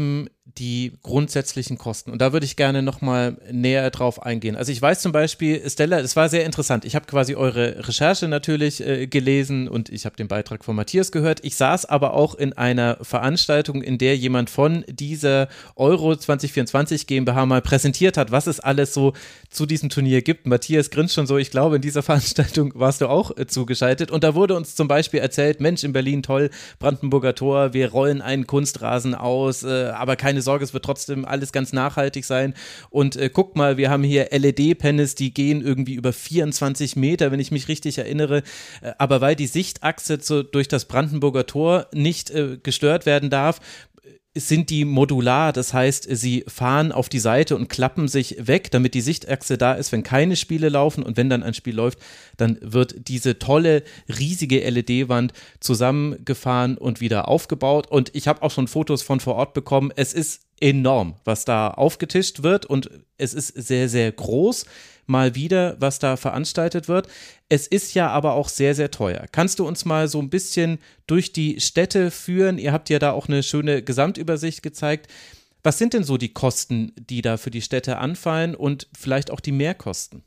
die grundsätzlichen Kosten. Und da würde ich gerne nochmal näher drauf eingehen. Also ich weiß zum Beispiel, Stella, es war sehr interessant. Ich habe quasi eure Recherche natürlich äh, gelesen und ich habe den Beitrag von Matthias gehört. Ich saß aber auch in einer Veranstaltung, in der jemand von dieser Euro zwanzig vierundzwanzig GmbH mal präsentiert hat, was es alles so zu diesem Turnier gibt. Matthias grinst schon so, ich glaube, in dieser Veranstaltung warst du auch äh, zugeschaltet. Und da wurde uns zum Beispiel erzählt, Mensch, in Berlin toll, Brandenburger Tor, wir rollen einen Kunstrasen aus, äh, aber keine Sorge, es wird trotzdem alles ganz nachhaltig sein und äh, guck mal, wir haben hier L E D-Panels, die gehen irgendwie über vierundzwanzig Meter, wenn ich mich richtig erinnere, äh, aber weil die Sichtachse zu, durch das Brandenburger Tor nicht äh, gestört werden darf, sind die modular, das heißt, sie fahren auf die Seite und klappen sich weg, damit die Sichtachse da ist, wenn keine Spiele laufen und wenn dann ein Spiel läuft, dann wird diese tolle, riesige L E D-Wand zusammengefahren und wieder aufgebaut und ich habe auch schon Fotos von vor Ort bekommen, es ist enorm, was da aufgetischt wird und es ist sehr, sehr groß, mal wieder, was da veranstaltet wird. Es ist ja aber auch sehr, sehr teuer. Kannst du uns mal so ein bisschen durch die Städte führen? Ihr habt ja da auch eine schöne Gesamtübersicht gezeigt. Was sind denn so die Kosten, die da für die Städte anfallen und vielleicht auch die Mehrkosten?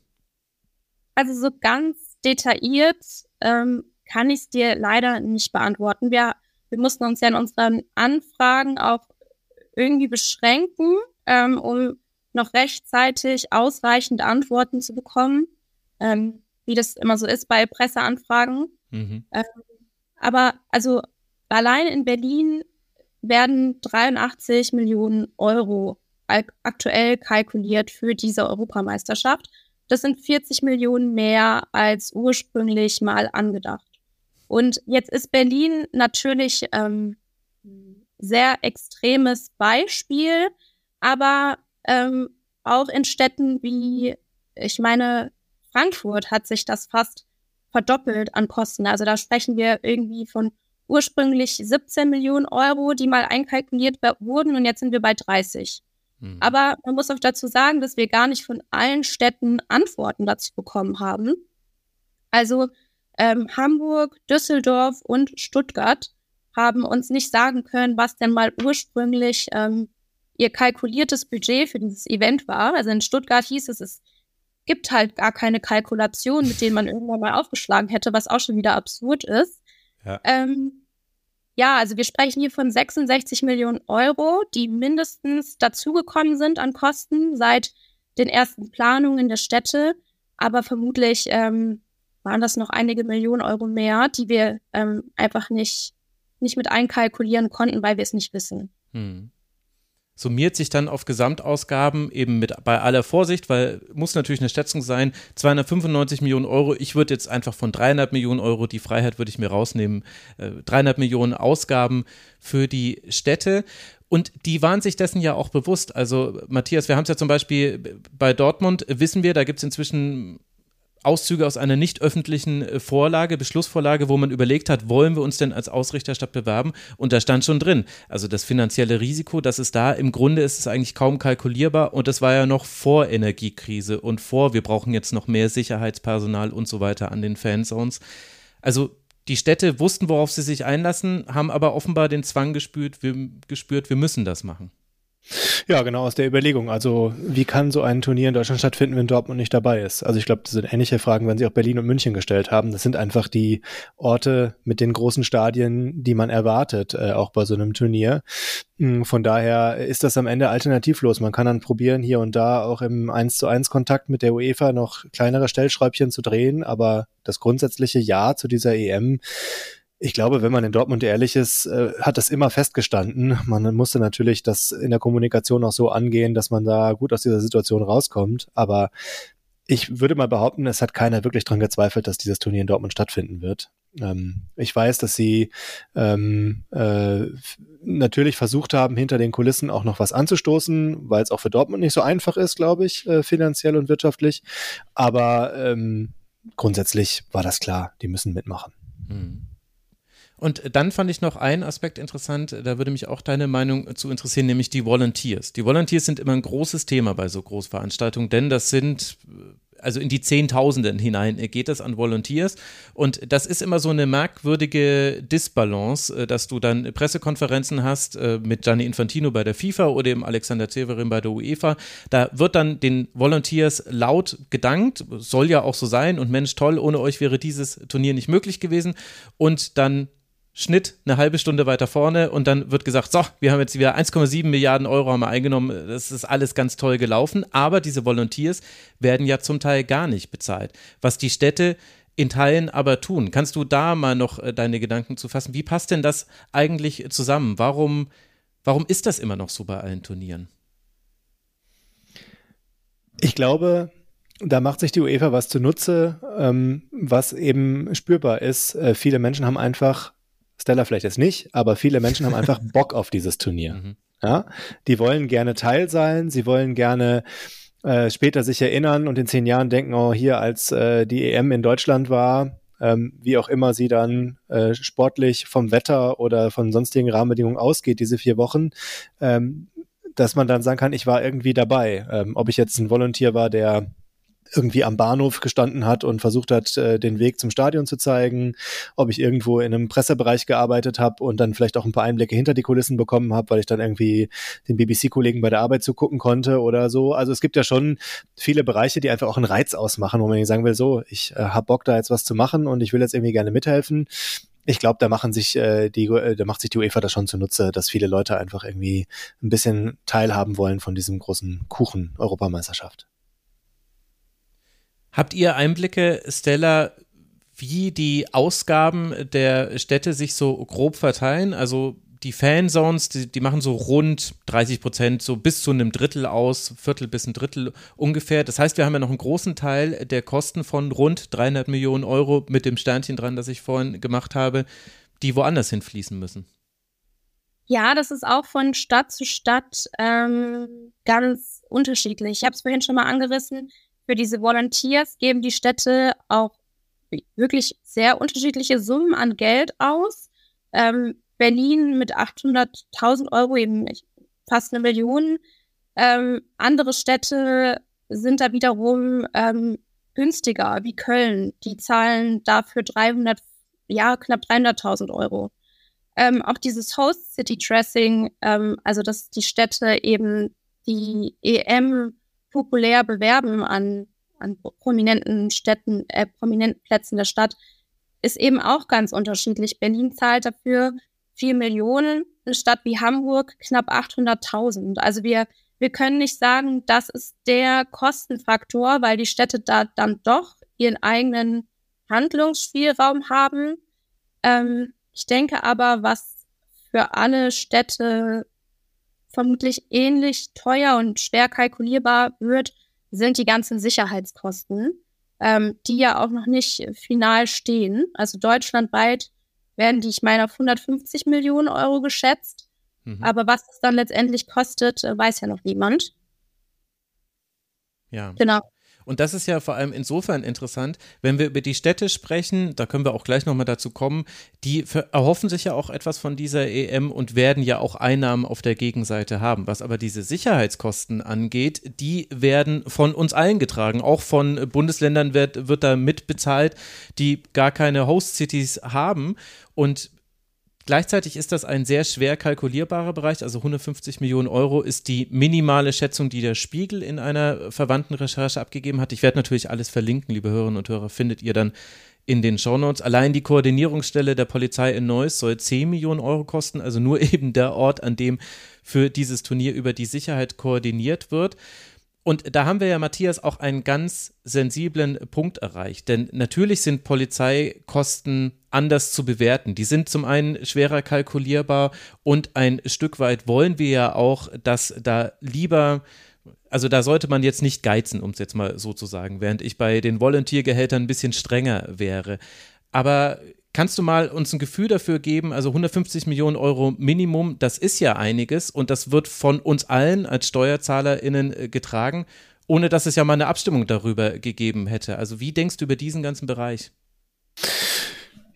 Also so ganz detailliert ähm, kann ich es dir leider nicht beantworten. Wir, wir mussten uns ja in unseren Anfragen auch irgendwie beschränken, ähm, um noch rechtzeitig ausreichende Antworten zu bekommen, ähm, wie das immer so ist bei Presseanfragen. Mhm. Ähm, aber also allein in Berlin werden dreiundachtzig Millionen Euro aktuell kalkuliert für diese Europameisterschaft. Das sind vierzig Millionen mehr als ursprünglich mal angedacht. Und jetzt ist Berlin natürlich ähm, sehr extremes Beispiel, aber ähm, auch in Städten wie, ich meine, Frankfurt hat sich das fast verdoppelt an Kosten. Also da sprechen wir irgendwie von ursprünglich siebzehn Millionen Euro, die mal einkalkuliert wurden und jetzt sind wir bei dreißig. Mhm. Aber man muss auch dazu sagen, dass wir gar nicht von allen Städten Antworten dazu bekommen haben. Also ähm, Hamburg, Düsseldorf und Stuttgart haben uns nicht sagen können, was denn mal ursprünglich ähm, ihr kalkuliertes Budget für dieses Event war. Also in Stuttgart hieß es, es gibt halt gar keine Kalkulation, mit denen man irgendwann mal aufgeschlagen hätte, was auch schon wieder absurd ist. Ja, ähm, ja also wir sprechen hier von sechsundsechzig Millionen Euro, die mindestens dazugekommen sind an Kosten seit den ersten Planungen der Städte. Aber vermutlich ähm, waren das noch einige Millionen Euro mehr, die wir ähm, einfach nicht, nicht mit einkalkulieren konnten, weil wir es nicht wissen. Hm. Summiert sich dann auf Gesamtausgaben eben mit bei aller Vorsicht, weil muss natürlich eine Schätzung sein, zweihundertfünfundneunzig Millionen Euro, ich würde jetzt einfach von dreihundert Millionen Euro, die Freiheit würde ich mir rausnehmen, äh, dreihundert Millionen Ausgaben für die Städte. Und die waren sich dessen ja auch bewusst. Also Matthias, wir haben es ja zum Beispiel bei Dortmund, wissen wir, da gibt es inzwischen Auszüge aus einer nicht öffentlichen Vorlage, Beschlussvorlage, wo man überlegt hat, wollen wir uns denn als Ausrichterstadt bewerben? Und da stand schon drin, also das finanzielle Risiko, das ist da, im Grunde ist es eigentlich kaum kalkulierbar und das war ja noch vor Energiekrise und vor, wir brauchen jetzt noch mehr Sicherheitspersonal und so weiter an den Fanzones. Also die Städte wussten, worauf sie sich einlassen, haben aber offenbar den Zwang gespürt, wir, gespürt, wir müssen das machen. Ja, genau, aus der Überlegung. Also wie kann so ein Turnier in Deutschland stattfinden, wenn Dortmund nicht dabei ist? Also ich glaube, das sind ähnliche Fragen, wenn sie auch Berlin und München gestellt haben. Das sind einfach die Orte mit den großen Stadien, die man erwartet, äh, auch bei so einem Turnier. Von daher ist das am Ende alternativlos. Man kann dann probieren, hier und da auch im eins zu eins Kontakt mit der UEFA noch kleinere Stellschräubchen zu drehen, aber das grundsätzliche Ja zu dieser E M, ich glaube, wenn man in Dortmund ehrlich ist, äh, hat das immer festgestanden. Man musste natürlich das in der Kommunikation auch so angehen, dass man da gut aus dieser Situation rauskommt. Aber ich würde mal behaupten, es hat keiner wirklich dran gezweifelt, dass dieses Turnier in Dortmund stattfinden wird. Ähm, ich weiß, dass sie ähm, äh, natürlich versucht haben, hinter den Kulissen auch noch was anzustoßen, weil es auch für Dortmund nicht so einfach ist, glaube ich, äh, finanziell und wirtschaftlich. Aber ähm, grundsätzlich war das klar, die müssen mitmachen. Mhm. Und dann fand ich noch einen Aspekt interessant, da würde mich auch deine Meinung zu interessieren, nämlich die Volunteers. Die Volunteers sind immer ein großes Thema bei so Großveranstaltungen, denn das sind also in die Zehntausenden hinein geht es an Volunteers. Und das ist immer so eine merkwürdige Disbalance, dass du dann Pressekonferenzen hast mit Gianni Infantino bei der FIFA oder eben Alexander Severin bei der UEFA. Da wird dann den Volunteers laut gedankt, soll ja auch so sein und Mensch, toll, ohne euch wäre dieses Turnier nicht möglich gewesen. Und dann Schnitt eine halbe Stunde weiter vorne und dann wird gesagt, so, wir haben jetzt wieder eins Komma sieben Milliarden Euro haben wir eingenommen, das ist alles ganz toll gelaufen, aber diese Volunteers werden ja zum Teil gar nicht bezahlt, was die Städte in Teilen aber tun. Kannst du da mal noch äh, deine Gedanken zu fassen? Wie passt denn das eigentlich zusammen? Warum, warum ist das immer noch so bei allen Turnieren? Ich glaube, da macht sich die UEFA was zunutze, ähm, was eben spürbar ist. Äh, viele Menschen haben einfach Stella vielleicht jetzt nicht, aber viele Menschen haben einfach Bock auf dieses Turnier. Mhm. Ja? Die wollen gerne Teil sein, sie wollen gerne äh, später sich erinnern und in zehn Jahren denken, oh, hier als äh, die E M in Deutschland war, ähm, wie auch immer sie dann äh, sportlich vom Wetter oder von sonstigen Rahmenbedingungen ausgeht, diese vier Wochen, ähm, dass man dann sagen kann, ich war irgendwie dabei. Ähm, ob ich jetzt ein Volunteer war, der irgendwie am Bahnhof gestanden hat und versucht hat, den Weg zum Stadion zu zeigen, ob ich irgendwo in einem Pressebereich gearbeitet habe und dann vielleicht auch ein paar Einblicke hinter die Kulissen bekommen habe, weil ich dann irgendwie den B B C-Kollegen bei der Arbeit zugucken konnte oder so. Also es gibt ja schon viele Bereiche, die einfach auch einen Reiz ausmachen, wo man sagen will, so, ich äh, habe Bock da jetzt was zu machen und ich will jetzt irgendwie gerne mithelfen. Ich glaube, da machen sich äh, die, äh, da macht sich die UEFA das schon zunutze, dass viele Leute einfach irgendwie ein bisschen teilhaben wollen von diesem großen Kuchen Europameisterschaft. Habt ihr Einblicke, Stella, wie die Ausgaben der Städte sich so grob verteilen? Also die Fanzones, die, die machen so rund dreißig Prozent, so bis zu einem Drittel aus, Viertel bis ein Drittel ungefähr. Das heißt, wir haben ja noch einen großen Teil der Kosten von rund dreihundert Millionen Euro mit dem Sternchen dran, das ich vorhin gemacht habe, die woanders hinfließen müssen. Ja, das ist auch von Stadt zu Stadt ähm, ganz unterschiedlich. Ich habe es vorhin schon mal angerissen. Für diese Volunteers geben die Städte auch wirklich sehr unterschiedliche Summen an Geld aus. Ähm, Berlin mit achthunderttausend Euro, eben fast eine Million. Ähm, andere Städte sind da wiederum ähm, günstiger, wie Köln. Die zahlen dafür dreihundert, ja, knapp dreihunderttausend Euro. Ähm, auch dieses Host City Dressing, ähm, also dass die Städte eben die E M populär bewerben an, an prominenten Städten, äh, prominenten Plätzen der Stadt, ist eben auch ganz unterschiedlich. Berlin zahlt dafür vier Millionen, eine Stadt wie Hamburg knapp achthunderttausend. Also wir, wir können nicht sagen, das ist der Kostenfaktor, weil die Städte da dann doch ihren eigenen Handlungsspielraum haben. Ähm, ich denke aber, was für alle Städte vermutlich ähnlich teuer und schwer kalkulierbar wird, sind die ganzen Sicherheitskosten, ähm, die ja auch noch nicht final stehen. Also deutschlandweit werden die, ich meine, auf hundertfünfzig Millionen Euro geschätzt. Mhm. Aber was es dann letztendlich kostet, weiß ja noch niemand. Ja. Genau. Und das ist ja vor allem insofern interessant, wenn wir über die Städte sprechen, da können wir auch gleich nochmal dazu kommen, die erhoffen sich ja auch etwas von dieser E M und werden ja auch Einnahmen auf der Gegenseite haben. Was aber diese Sicherheitskosten angeht, die werden von uns allen getragen. Auch von Bundesländern wird, wird da mitbezahlt, die gar keine Host-Cities haben. Und gleichzeitig ist das ein sehr schwer kalkulierbarer Bereich, also hundertfünfzig Millionen Euro ist die minimale Schätzung, die der Spiegel in einer verwandten Recherche abgegeben hat. Ich werde natürlich alles verlinken, liebe Hörerinnen und Hörer, findet ihr dann in den Shownotes. Allein die Koordinierungsstelle der Polizei in Neuss soll zehn Millionen Euro kosten, also nur eben der Ort, an dem für dieses Turnier über die Sicherheit koordiniert wird. Und da haben wir ja, Matthias, auch einen ganz sensiblen Punkt erreicht. Denn natürlich sind Polizeikosten anders zu bewerten. Die sind zum einen schwerer kalkulierbar und ein Stück weit wollen wir ja auch, dass da lieber, also da sollte man jetzt nicht geizen, um es jetzt mal so zu sagen, während ich bei den Volunteer-Gehältern ein bisschen strenger wäre. Aber kannst du mal uns ein Gefühl dafür geben, also hundertfünfzig Millionen Euro Minimum, das ist ja einiges und das wird von uns allen als SteuerzahlerInnen getragen, ohne dass es ja mal eine Abstimmung darüber gegeben hätte. Also wie denkst du über diesen ganzen Bereich?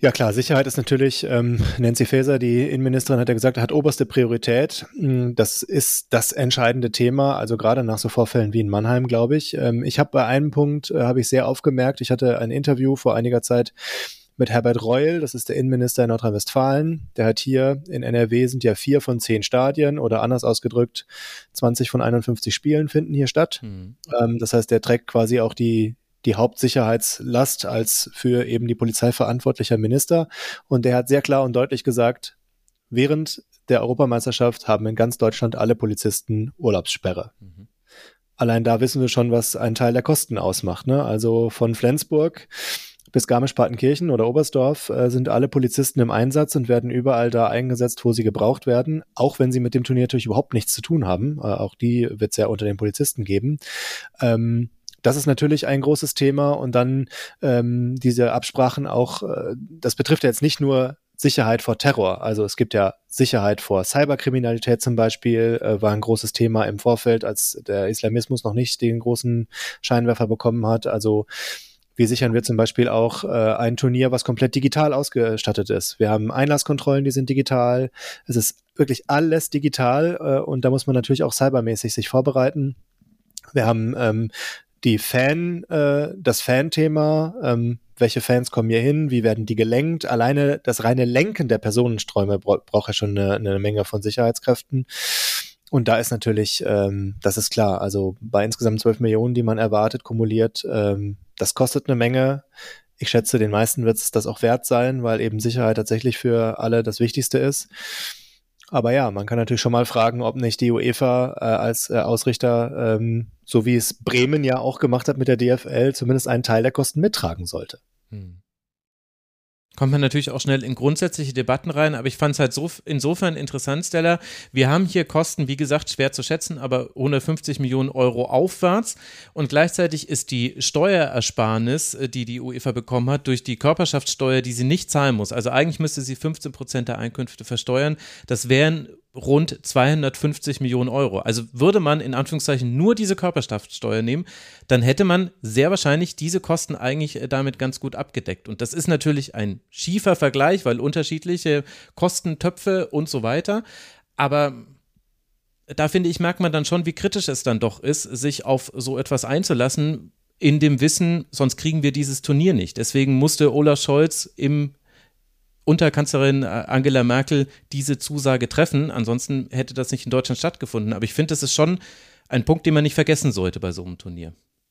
Ja klar, Sicherheit ist natürlich, ähm, Nancy Faeser, die Innenministerin, hat ja gesagt, hat oberste Priorität. Das ist das entscheidende Thema, also gerade nach so Vorfällen wie in Mannheim, glaube ich. Ähm, ich habe bei einem Punkt, äh, habe ich sehr aufgemerkt, ich hatte ein Interview vor einiger Zeit mit Herbert Reul, das ist der Innenminister in Nordrhein-Westfalen. Der hat hier in N R W sind ja vier von zehn Stadien oder anders ausgedrückt, zwanzig von einundfünfzig Spielen finden hier statt. Mhm. Ähm, das heißt, der trägt quasi auch die die Hauptsicherheitslast als für eben die Polizei verantwortlicher Minister. Und der hat sehr klar und deutlich gesagt, während der Europameisterschaft haben in ganz Deutschland alle Polizisten Urlaubssperre. Mhm. Allein da wissen wir schon, was ein Teil der Kosten ausmacht, ne? Also von Flensburg bis Garmisch-Partenkirchen oder Oberstdorf äh, sind alle Polizisten im Einsatz und werden überall da eingesetzt, wo sie gebraucht werden, auch wenn sie mit dem Turnier natürlich überhaupt nichts zu tun haben. Äh, auch die wird es ja unter den Polizisten geben. Ähm, Das ist natürlich ein großes Thema und dann ähm, diese Absprachen auch, äh, das betrifft ja jetzt nicht nur Sicherheit vor Terror, also es gibt ja Sicherheit vor Cyberkriminalität zum Beispiel, äh, war ein großes Thema im Vorfeld, als der Islamismus noch nicht den großen Scheinwerfer bekommen hat, also wie sichern wir zum Beispiel auch äh, ein Turnier, was komplett digital ausgestattet ist. Wir haben Einlasskontrollen, die sind digital, es ist wirklich alles digital äh, und da muss man natürlich auch cybermäßig sich vorbereiten. Wir haben ähm, die Fan, äh, das Fan-Thema, ähm, welche Fans kommen hier hin, wie werden die gelenkt? Alleine das reine Lenken der Personenströme bra- braucht ja schon eine, eine Menge von Sicherheitskräften. Und da ist natürlich, ähm, das ist klar, also bei insgesamt zwölf Millionen, die man erwartet, kumuliert, ähm, das kostet eine Menge. Ich schätze, den meisten wird es das auch wert sein, weil eben Sicherheit tatsächlich für alle das Wichtigste ist. Aber ja, man kann natürlich schon mal fragen, ob nicht die UEFA äh, als äh, Ausrichter, ähm, so wie es Bremen ja auch gemacht hat mit der D F L, zumindest einen Teil der Kosten mittragen sollte. Hm. Kommt man natürlich auch schnell in grundsätzliche Debatten rein, aber ich fand es halt so insofern interessant, Stella. Wir haben hier Kosten, wie gesagt, schwer zu schätzen, aber hundertfünfzig Millionen Euro aufwärts und gleichzeitig ist die Steuerersparnis, die die UEFA bekommen hat, durch die Körperschaftssteuer, die sie nicht zahlen muss. Also eigentlich müsste sie fünfzehn Prozent der Einkünfte versteuern. Das wären rund zweihundertfünfzig Millionen Euro. Also würde man in Anführungszeichen nur diese Körperschaftssteuer nehmen, dann hätte man sehr wahrscheinlich diese Kosten eigentlich damit ganz gut abgedeckt. Und das ist natürlich ein schiefer Vergleich, weil unterschiedliche Kostentöpfe und so weiter. Aber da finde ich, merkt man dann schon, wie kritisch es dann doch ist, sich auf so etwas einzulassen, in dem Wissen, sonst kriegen wir dieses Turnier nicht. Deswegen musste Olaf Scholz im unter Kanzlerin Angela Merkel diese Zusage treffen. Ansonsten hätte das nicht in Deutschland stattgefunden. Aber ich finde, das ist schon ein Punkt, den man nicht vergessen sollte bei so einem Turnier.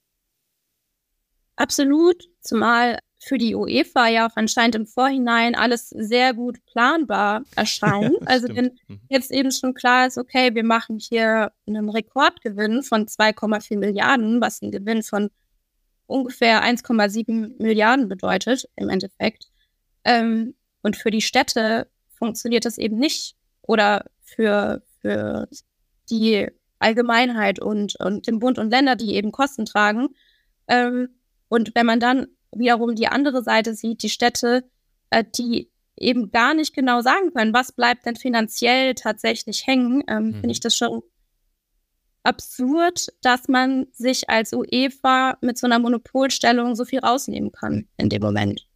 Absolut, zumal für die UEFA ja auch anscheinend im Vorhinein alles sehr gut planbar erscheint. Ja, also wenn jetzt eben schon klar ist, okay, wir machen hier einen Rekordgewinn von zwei Komma vier Milliarden, was ein Gewinn von ungefähr eins Komma sieben Milliarden bedeutet im Endeffekt. Ähm, Und für die Städte funktioniert das eben nicht oder für, für die Allgemeinheit und, und den Bund und Länder, die eben Kosten tragen. Ähm, und wenn man dann wiederum die andere Seite sieht, die Städte, äh, die eben gar nicht genau sagen können, was bleibt denn finanziell tatsächlich hängen, ähm, mhm. finde ich das schon absurd, dass man sich als UEFA mit so einer Monopolstellung so viel rausnehmen kann in dem Moment.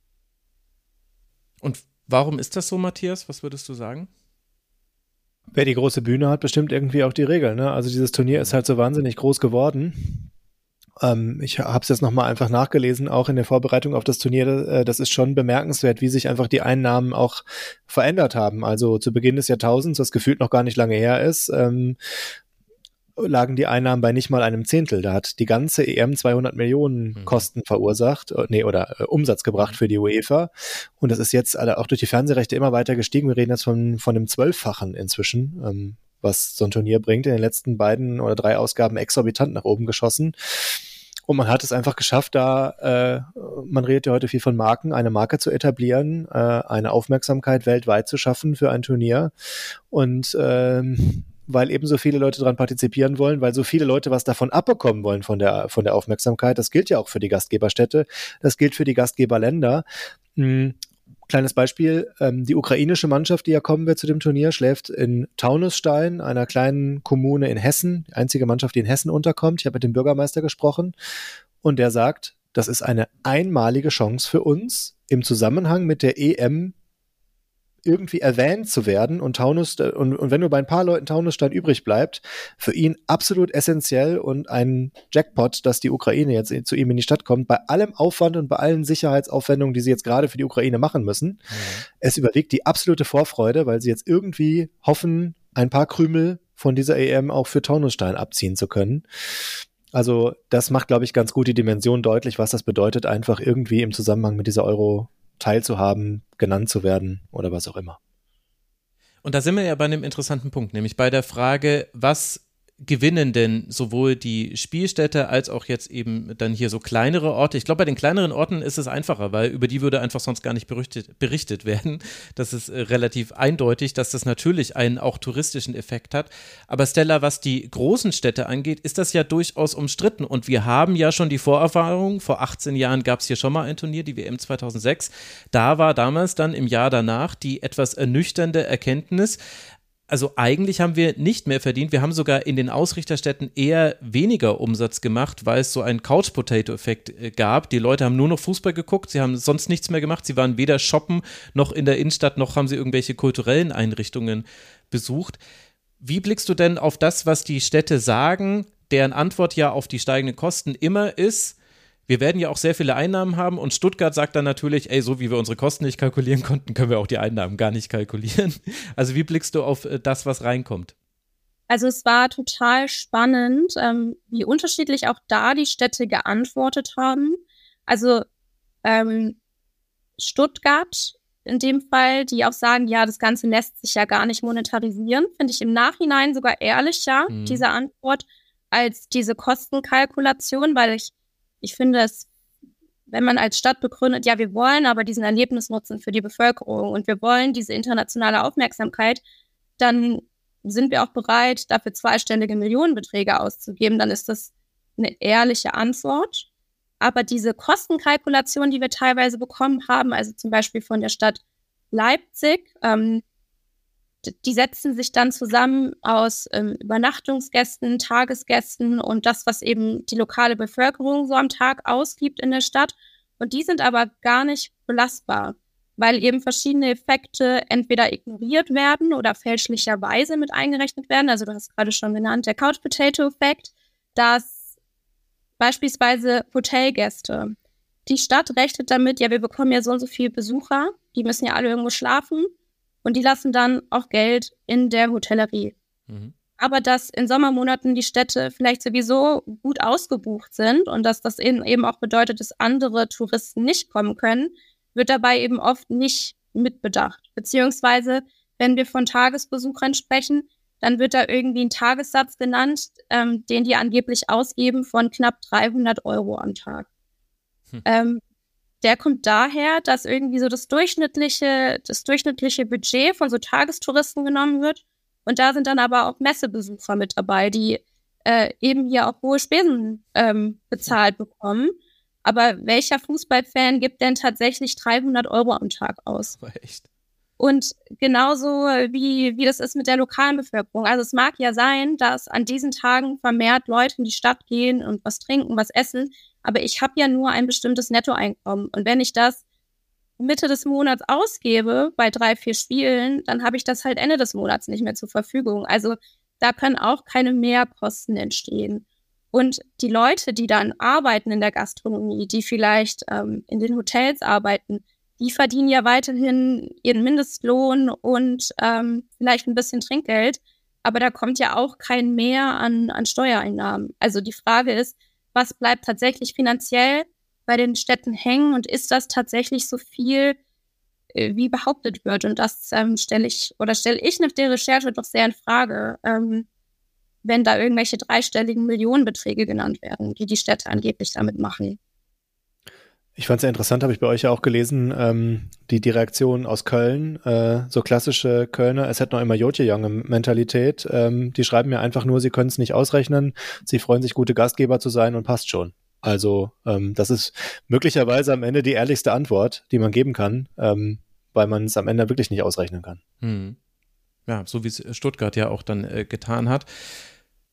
Und warum ist das so, Matthias? Was würdest du sagen? Wer die große Bühne hat, bestimmt irgendwie auch die Regeln, ne? Also dieses Turnier ist halt so wahnsinnig groß geworden. Ähm, ich habe es jetzt nochmal einfach nachgelesen, auch in der Vorbereitung auf das Turnier. Äh, das ist schon bemerkenswert, wie sich einfach die Einnahmen auch verändert haben. Also zu Beginn des Jahrtausends, was gefühlt noch gar nicht lange her ist, ähm, lagen die Einnahmen bei nicht mal einem Zehntel. Da hat die ganze E M zweihundert Millionen mhm. Kosten verursacht, nee, oder äh, Umsatz gebracht für die UEFA. Und das ist jetzt alle, auch durch die Fernsehrechte immer weiter gestiegen. Wir reden jetzt von, von einem Zwölffachen inzwischen, ähm, was so ein Turnier bringt. In den letzten beiden oder drei Ausgaben exorbitant nach oben geschossen. Und man hat es einfach geschafft, da, äh, man redet ja heute viel von Marken, eine Marke zu etablieren, äh, eine Aufmerksamkeit weltweit zu schaffen für ein Turnier. Und ähm, weil eben so viele Leute daran partizipieren wollen, weil so viele Leute was davon abbekommen wollen von der, von der Aufmerksamkeit. Das gilt ja auch für die Gastgeberstädte, das gilt für die Gastgeberländer. Hm, kleines Beispiel, ähm, die ukrainische Mannschaft, die ja kommen wird zu dem Turnier, schläft in Taunusstein, einer kleinen Kommune in Hessen, die einzige Mannschaft, die in Hessen unterkommt. Ich habe mit dem Bürgermeister gesprochen und der sagt, das ist eine einmalige Chance für uns, im Zusammenhang mit der E M irgendwie erwähnt zu werden und Taunus, und, und wenn nur bei ein paar Leuten Taunusstein übrig bleibt, für ihn absolut essentiell und ein Jackpot, dass die Ukraine jetzt zu ihm in die Stadt kommt, bei allem Aufwand und bei allen Sicherheitsaufwendungen, die sie jetzt gerade für die Ukraine machen müssen. Mhm. Es überwiegt die absolute Vorfreude, weil sie jetzt irgendwie hoffen, ein paar Krümel von dieser E M auch für Taunusstein abziehen zu können. Also das macht, glaube ich, ganz gut die Dimension deutlich, was das bedeutet, einfach irgendwie im Zusammenhang mit dieser Euro teilzuhaben, genannt zu werden oder was auch immer. Und da sind wir ja bei einem interessanten Punkt, nämlich bei der Frage, was gewinnen denn sowohl die Spielstätte als auch jetzt eben dann hier so kleinere Orte? Ich glaube, bei den kleineren Orten ist es einfacher, weil über die würde einfach sonst gar nicht berichtet, berichtet werden. Das ist äh, relativ eindeutig, dass das natürlich einen auch touristischen Effekt hat. Aber Stella, was die großen Städte angeht, ist das ja durchaus umstritten. Und wir haben ja schon die Vorerfahrung. Vor achtzehn Jahren gab es hier schon mal ein Turnier, die W M zweitausendsechs. Da war damals dann im Jahr danach die etwas ernüchternde Erkenntnis, also eigentlich haben wir nicht mehr verdient. Wir haben sogar in den Ausrichterstädten eher weniger Umsatz gemacht, weil es so einen Couch-Potato-Effekt gab. Die Leute haben nur noch Fußball geguckt, sie haben sonst nichts mehr gemacht. Sie waren weder shoppen noch in der Innenstadt, noch haben sie irgendwelche kulturellen Einrichtungen besucht. Wie blickst du denn auf das, was die Städte sagen, deren Antwort ja auf die steigenden Kosten immer ist, wir werden ja auch sehr viele Einnahmen haben und Stuttgart sagt dann natürlich, ey, so wie wir unsere Kosten nicht kalkulieren konnten, können wir auch die Einnahmen gar nicht kalkulieren. Also wie blickst du auf das, was reinkommt? Also es war total spannend, ähm, wie unterschiedlich auch da die Städte geantwortet haben. Also ähm, Stuttgart in dem Fall, die auch sagen, ja, das Ganze lässt sich ja gar nicht monetarisieren, finde ich im Nachhinein sogar ehrlicher, mhm. diese Antwort, als diese Kostenkalkulation, weil ich Ich finde es, wenn man als Stadt begründet, ja, wir wollen aber diesen Erlebnisnutzen für die Bevölkerung und wir wollen diese internationale Aufmerksamkeit, dann sind wir auch bereit, dafür zweistellige Millionenbeträge auszugeben, dann ist das eine ehrliche Antwort. Aber diese Kostenkalkulation, die wir teilweise bekommen haben, also zum Beispiel von der Stadt Leipzig, ähm, die setzen sich dann zusammen aus ähm, Übernachtungsgästen, Tagesgästen und das, was eben die lokale Bevölkerung so am Tag ausgibt in der Stadt. Und die sind aber gar nicht belastbar, weil eben verschiedene Effekte entweder ignoriert werden oder fälschlicherweise mit eingerechnet werden. Also du hast gerade schon genannt, der Couch-Potato-Effekt, dass beispielsweise Hotelgäste, die Stadt rechnet damit, ja, wir bekommen ja so und so viele Besucher, die müssen ja alle irgendwo schlafen. Und die lassen dann auch Geld in der Hotellerie. Mhm. Aber dass in Sommermonaten die Städte vielleicht sowieso gut ausgebucht sind und dass das eben auch bedeutet, dass andere Touristen nicht kommen können, wird dabei eben oft nicht mitbedacht. Beziehungsweise, wenn wir von Tagesbesuchern sprechen, dann wird da irgendwie ein Tagessatz genannt, ähm, den die angeblich ausgeben von knapp dreihundert Euro am Tag. Hm. Ähm, Der kommt daher, dass irgendwie so das durchschnittliche, das durchschnittliche Budget von so Tagestouristen genommen wird. Und da sind dann aber auch Messebesucher mit dabei, die äh, eben hier auch hohe Spesen ähm, bezahlt bekommen. Aber welcher Fußballfan gibt denn tatsächlich dreihundert Euro am Tag aus? Echt? Und genauso wie, wie das ist mit der lokalen Bevölkerung. Also es mag ja sein, dass an diesen Tagen vermehrt Leute in die Stadt gehen und was trinken, was essen. Aber ich habe ja nur ein bestimmtes Nettoeinkommen. Und wenn ich das Mitte des Monats ausgebe bei drei, vier Spielen, dann habe ich das halt Ende des Monats nicht mehr zur Verfügung. Also da können auch keine Mehrkosten entstehen. Und die Leute, die dann arbeiten in der Gastronomie, die vielleicht ähm, in den Hotels arbeiten, die verdienen ja weiterhin ihren Mindestlohn und ähm, vielleicht ein bisschen Trinkgeld. Aber da kommt ja auch kein Mehr an, an Steuereinnahmen. Also die Frage ist, was bleibt tatsächlich finanziell bei den Städten hängen und ist das tatsächlich so viel, äh, wie behauptet wird? Und das ähm, stelle ich oder stelle ich nach der Recherche doch sehr in Frage, ähm, wenn da irgendwelche dreistelligen Millionenbeträge genannt werden, die die Städte angeblich damit machen. Ich fand es sehr interessant, habe ich bei euch ja auch gelesen, ähm, die, die Reaktion aus Köln, äh, so klassische Kölner, es hätte noch immer Jotje-Jange-Mentalität, ähm, die schreiben mir einfach nur, sie können es nicht ausrechnen, sie freuen sich, gute Gastgeber zu sein und passt schon. Also ähm, das ist möglicherweise am Ende die ehrlichste Antwort, die man geben kann, ähm, weil man es am Ende wirklich nicht ausrechnen kann. Hm. Ja, so wie es Stuttgart ja auch dann äh, getan hat.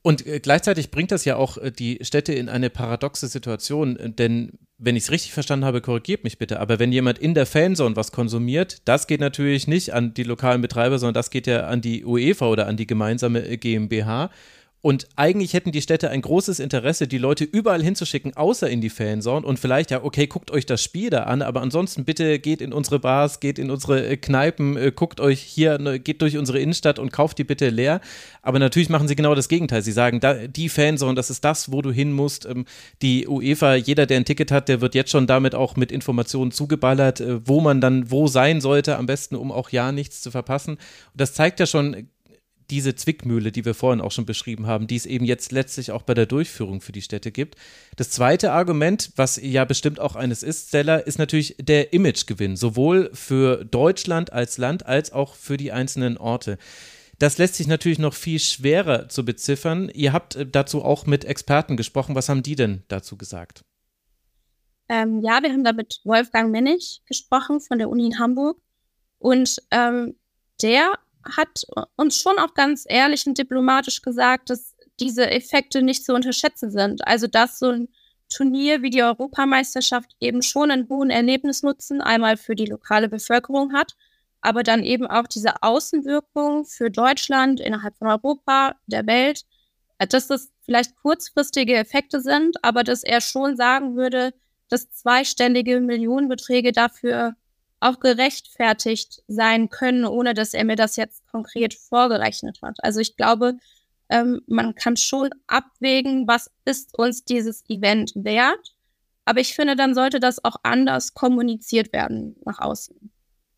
Und äh, gleichzeitig bringt das ja auch äh, die Städte in eine paradoxe Situation, äh, denn wenn ich es richtig verstanden habe, korrigiert mich bitte, aber wenn jemand in der Fanzone was konsumiert, das geht natürlich nicht an die lokalen Betreiber, sondern das geht ja an die UEFA oder an die gemeinsame äh, GmbH. Und eigentlich hätten die Städte ein großes Interesse, die Leute überall hinzuschicken, außer in die Fanzone und vielleicht, ja, okay, guckt euch das Spiel da an, aber ansonsten bitte geht in unsere Bars, geht in unsere äh, Kneipen, äh, guckt euch hier, ne, geht durch unsere Innenstadt und kauft die bitte leer. Aber natürlich machen sie genau das Gegenteil. Sie sagen, da, die Fanzone, das ist das, wo du hin musst. Ähm, die UEFA, jeder, der ein Ticket hat, der wird jetzt schon damit auch mit Informationen zugeballert, äh, wo man dann wo sein sollte, am besten, um auch ja nichts zu verpassen. Und das zeigt ja schon diese Zwickmühle, die wir vorhin auch schon beschrieben haben, die es eben jetzt letztlich auch bei der Durchführung für die Städte gibt. Das zweite Argument, was ja bestimmt auch eines ist, Stella, ist natürlich der Imagegewinn, sowohl für Deutschland als Land als auch für die einzelnen Orte. Das lässt sich natürlich noch viel schwerer zu beziffern. Ihr habt dazu auch mit Experten gesprochen. Was haben die denn dazu gesagt? Ähm, ja, wir haben da mit Wolfgang Mennig gesprochen von der Uni in Hamburg und ähm, der hat uns schon auch ganz ehrlich und diplomatisch gesagt, dass diese Effekte nicht zu unterschätzen sind. Also dass so ein Turnier wie die Europameisterschaft eben schon einen hohen Erlebnisnutzen einmal für die lokale Bevölkerung hat, aber dann eben auch diese Außenwirkung für Deutschland innerhalb von Europa, der Welt, dass das vielleicht kurzfristige Effekte sind, aber dass er schon sagen würde, dass zweistellige Millionenbeträge dafür auch gerechtfertigt sein können, ohne dass er mir das jetzt konkret vorgerechnet hat. Also ich glaube, ähm, man kann schon abwägen, was ist uns dieses Event wert, aber ich finde, dann sollte das auch anders kommuniziert werden nach außen.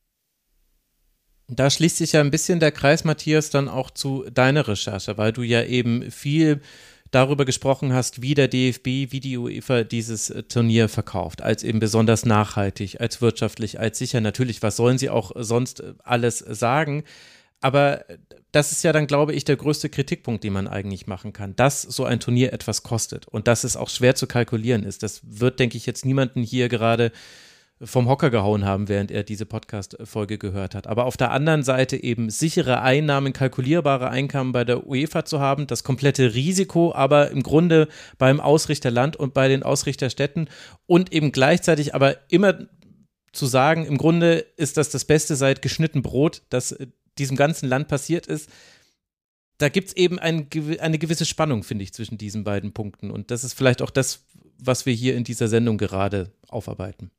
Da schließt sich ja ein bisschen der Kreis, Matthias, dann auch zu deiner Recherche, weil du ja eben viel darüber gesprochen hast, wie der D F B, wie die UEFA dieses Turnier verkauft, als eben besonders nachhaltig, als wirtschaftlich, als sicher. Natürlich, was sollen sie auch sonst alles sagen? Aber das ist ja dann, glaube ich, der größte Kritikpunkt, den man eigentlich machen kann, dass so ein Turnier etwas kostet und dass es auch schwer zu kalkulieren ist. Das wird, denke ich, jetzt niemanden hier gerade vom Hocker gehauen haben, während er diese Podcast-Folge gehört hat. Aber auf der anderen Seite eben sichere Einnahmen, kalkulierbare Einkommen bei der UEFA zu haben, das komplette Risiko, aber im Grunde beim Ausrichterland und bei den Ausrichterstädten und eben gleichzeitig aber immer zu sagen, im Grunde ist das das Beste seit geschnitten Brot, das diesem ganzen Land passiert ist. Da gibt es eben ein, eine gewisse Spannung, finde ich, zwischen diesen beiden Punkten. Und das ist vielleicht auch das, was wir hier in dieser Sendung gerade aufarbeiten.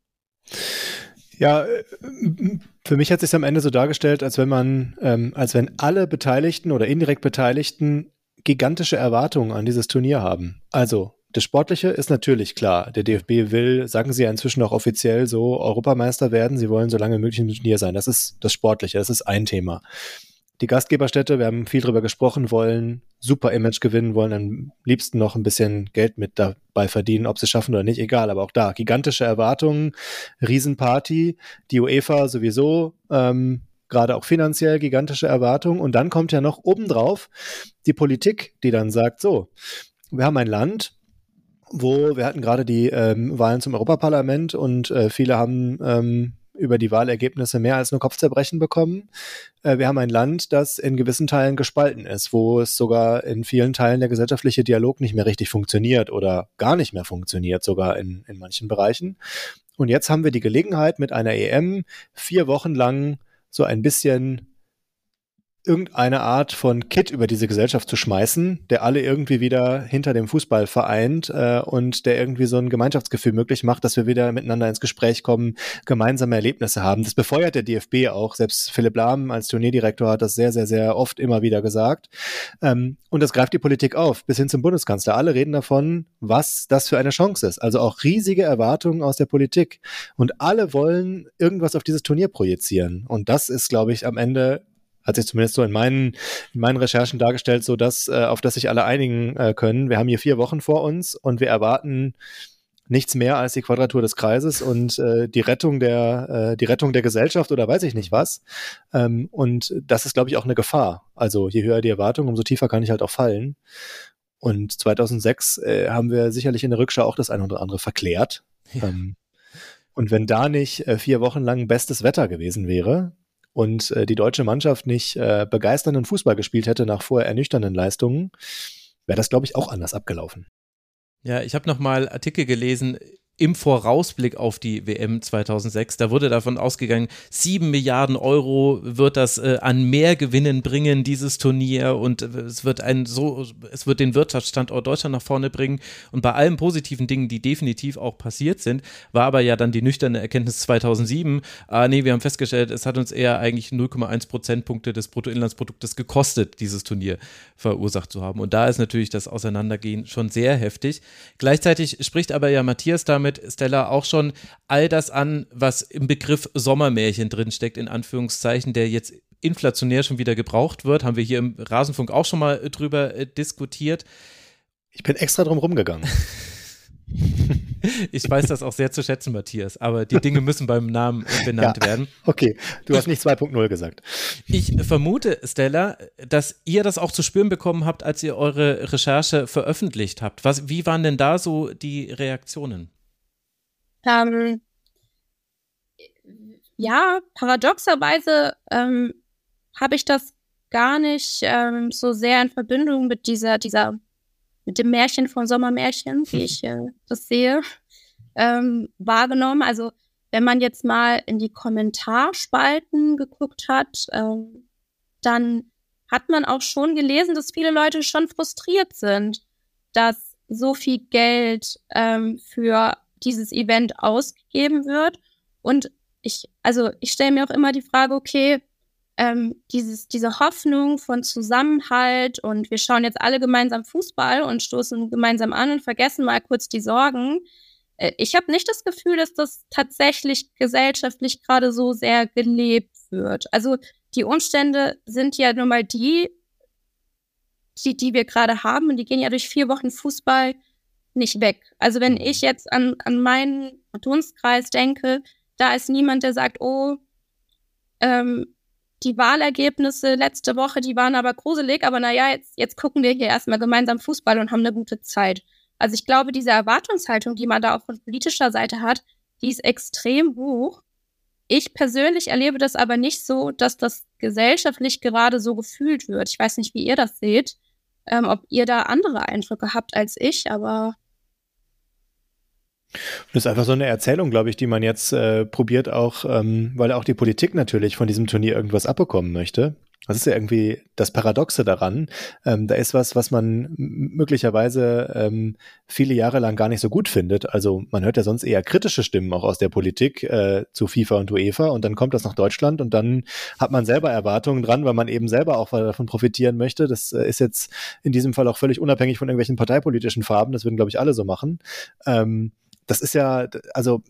Ja, für mich hat es sich am Ende so dargestellt, als wenn man, ähm, als wenn alle Beteiligten oder indirekt Beteiligten gigantische Erwartungen an dieses Turnier haben. Also das Sportliche ist natürlich klar. Der D F B will, sagen sie ja inzwischen auch offiziell so, Europameister werden. Sie wollen so lange wie möglich im Turnier sein. Das ist das Sportliche, das ist ein Thema. Die Gastgeberstädte, wir haben viel drüber gesprochen, wollen super Image gewinnen, wollen am liebsten noch ein bisschen Geld mit dabei verdienen, ob sie es schaffen oder nicht, egal. Aber auch da, gigantische Erwartungen, Riesenparty, die UEFA sowieso, ähm, gerade auch finanziell gigantische Erwartungen. Und dann kommt ja noch obendrauf die Politik, die dann sagt, so, wir haben ein Land, wo, wir hatten gerade die ähm, Wahlen zum Europaparlament und äh, viele haben ähm, über die Wahlergebnisse mehr als nur Kopfzerbrechen bekommen. Äh, wir haben ein Land, das in gewissen Teilen gespalten ist, wo es sogar in vielen Teilen der gesellschaftliche Dialog nicht mehr richtig funktioniert oder gar nicht mehr funktioniert, sogar in, in manchen Bereichen. Und jetzt haben wir die Gelegenheit, mit einer E M vier Wochen lang so ein bisschen irgendeine Art von Kit über diese Gesellschaft zu schmeißen, der alle irgendwie wieder hinter dem Fußball vereint äh, und der irgendwie so ein Gemeinschaftsgefühl möglich macht, dass wir wieder miteinander ins Gespräch kommen, gemeinsame Erlebnisse haben. Das befeuert der D F B auch. Selbst Philipp Lahm als Turnierdirektor hat das sehr, sehr, sehr oft immer wieder gesagt. Ähm, und das greift die Politik auf, bis hin zum Bundeskanzler. Alle reden davon, was das für eine Chance ist. Also auch riesige Erwartungen aus der Politik. Und alle wollen irgendwas auf dieses Turnier projizieren. Und das ist, glaube ich, am Ende hat sich zumindest so in meinen, in meinen Recherchen dargestellt, so dass, äh, auf das sich alle einigen äh, können. Wir haben hier vier Wochen vor uns und wir erwarten nichts mehr als die Quadratur des Kreises und äh, die Rettung der, äh, die Rettung der Gesellschaft oder weiß ich nicht was. Ähm, und das ist, glaube ich, auch eine Gefahr. Also je höher die Erwartung, umso tiefer kann ich halt auch fallen. Und zweitausendsechs äh, haben wir sicherlich in der Rückschau auch das eine oder andere verklärt. Ja. Ähm, und wenn da nicht äh, vier Wochen lang bestes Wetter gewesen wäre, und äh, die deutsche Mannschaft nicht äh, begeisternden Fußball gespielt hätte nach vorher ernüchternden Leistungen, wäre das, glaube ich, auch anders abgelaufen. Ja, ich habe nochmal Artikel gelesen im Vorausblick auf die W M zweitausendsechs. Da wurde davon ausgegangen, sieben Milliarden Euro wird das äh, an Mehrgewinnen bringen, dieses Turnier, und es wird ein so, es wird den Wirtschaftsstandort Deutschland nach vorne bringen, und bei allen positiven Dingen, die definitiv auch passiert sind, war aber ja dann die nüchterne Erkenntnis zweitausendsieben, ah nee, wir haben festgestellt, es hat uns eher eigentlich null Komma eins Prozentpunkte des Bruttoinlandsproduktes gekostet, dieses Turnier verursacht zu haben, und da ist natürlich das Auseinandergehen schon sehr heftig. Gleichzeitig spricht aber ja Matthias damit, Stella, auch schon all das an, was im Begriff Sommermärchen drinsteckt, in Anführungszeichen, der jetzt inflationär schon wieder gebraucht wird. Haben wir hier im Rasenfunk auch schon mal drüber äh, diskutiert. Ich bin extra drum rumgegangen. Ich weiß das auch sehr zu schätzen, Matthias, aber die Dinge müssen beim Namen benannt ja, werden. Okay, du hast nicht zwei Punkt null gesagt. Ich vermute, Stella, dass ihr das auch zu spüren bekommen habt, als ihr eure Recherche veröffentlicht habt. Was, wie waren denn da so die Reaktionen? Ähm, ja, paradoxerweise ähm, habe ich das gar nicht ähm, so sehr in Verbindung mit dieser, dieser, mit dem Märchen von Sommermärchen, wie ich äh, das sehe, ähm, wahrgenommen. Also wenn man jetzt mal in die Kommentarspalten geguckt hat, ähm, dann hat man auch schon gelesen, dass viele Leute schon frustriert sind, dass so viel Geld ähm, für dieses Event ausgegeben wird. Und ich, also ich stelle mir auch immer die Frage, okay, ähm, dieses, diese Hoffnung von Zusammenhalt und wir schauen jetzt alle gemeinsam Fußball und stoßen gemeinsam an und vergessen mal kurz die Sorgen. Äh, ich habe nicht das Gefühl, dass das tatsächlich gesellschaftlich gerade so sehr gelebt wird. Also die Umstände sind ja nun mal die, die, die wir gerade haben, und die gehen ja durch vier Wochen Fußball nicht weg. Also wenn ich jetzt an, an meinen Dunstkreis denke, da ist niemand, der sagt, oh, ähm, die Wahlergebnisse letzte Woche, die waren aber gruselig, aber naja, jetzt, jetzt gucken wir hier erstmal gemeinsam Fußball und haben eine gute Zeit. Also ich glaube, diese Erwartungshaltung, die man da auch von politischer Seite hat, die ist extrem hoch. Ich persönlich erlebe das aber nicht so, dass das gesellschaftlich gerade so gefühlt wird. Ich weiß nicht, wie ihr das seht. Ähm, ob ihr da andere Eindrücke habt als ich, aber das ist einfach so eine Erzählung, glaube ich, die man jetzt äh, probiert auch, ähm, weil auch die Politik natürlich von diesem Turnier irgendwas abbekommen möchte. Das ist ja irgendwie das Paradoxe daran. Ähm, da ist was, was man m- möglicherweise ähm, viele Jahre lang gar nicht so gut findet. Also man hört ja sonst eher kritische Stimmen auch aus der Politik äh, zu FIFA und UEFA, und dann kommt das nach Deutschland und dann hat man selber Erwartungen dran, weil man eben selber auch davon profitieren möchte. Das äh, ist jetzt in diesem Fall auch völlig unabhängig von irgendwelchen parteipolitischen Farben. Das würden, glaube ich, alle so machen. Ähm, das ist ja, also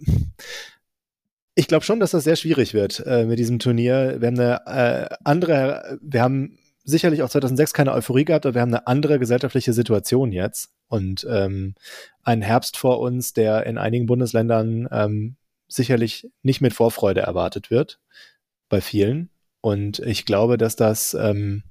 ich glaube schon, dass das sehr schwierig wird äh, mit diesem Turnier. Wir haben eine äh, andere, wir haben sicherlich auch zweitausendsechs keine Euphorie gehabt, aber wir haben eine andere gesellschaftliche Situation jetzt und ähm, einen Herbst vor uns, der in einigen Bundesländern ähm, sicherlich nicht mit Vorfreude erwartet wird, bei vielen. Und ich glaube, dass das ähm,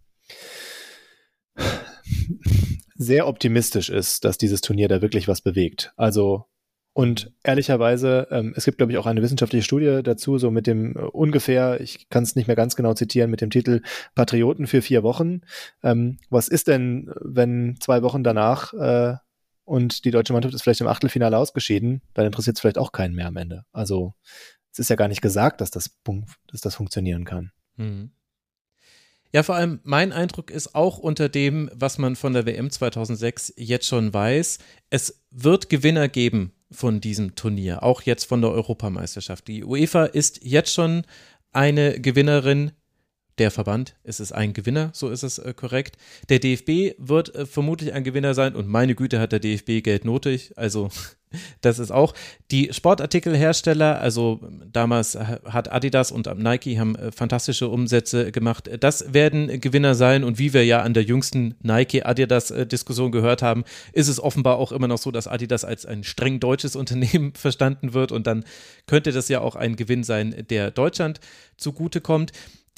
sehr optimistisch ist, dass dieses Turnier da wirklich was bewegt. Also und ehrlicherweise, ähm, es gibt, glaube ich, auch eine wissenschaftliche Studie dazu, so mit dem äh, ungefähr, ich kann es nicht mehr ganz genau zitieren, mit dem Titel Patrioten für vier Wochen. Ähm, was ist denn, wenn zwei Wochen danach äh, und die deutsche Mannschaft ist vielleicht im Achtelfinale ausgeschieden, dann interessiert es vielleicht auch keinen mehr am Ende. Also es ist ja gar nicht gesagt, dass das, dass das funktionieren kann. Mhm. Ja, vor allem mein Eindruck ist auch unter dem, was man von der W M zweitausendsechs jetzt schon weiß, es wird Gewinner geben von diesem Turnier, auch jetzt von der Europameisterschaft. Die UEFA ist jetzt schon eine Gewinnerin, der Verband ist es ein Gewinner, so ist es äh, korrekt. Der D F B wird äh, vermutlich ein Gewinner sein und meine Güte hat der D F B Geld nötig, also das ist auch. Die Sportartikelhersteller, also damals hat Adidas und Nike haben äh, fantastische Umsätze gemacht, das werden Gewinner sein und wie wir ja an der jüngsten Nike-Adidas-Diskussion gehört haben, ist es offenbar auch immer noch so, dass Adidas als ein streng deutsches Unternehmen verstanden wird und dann könnte das ja auch ein Gewinn sein, der Deutschland zugutekommt.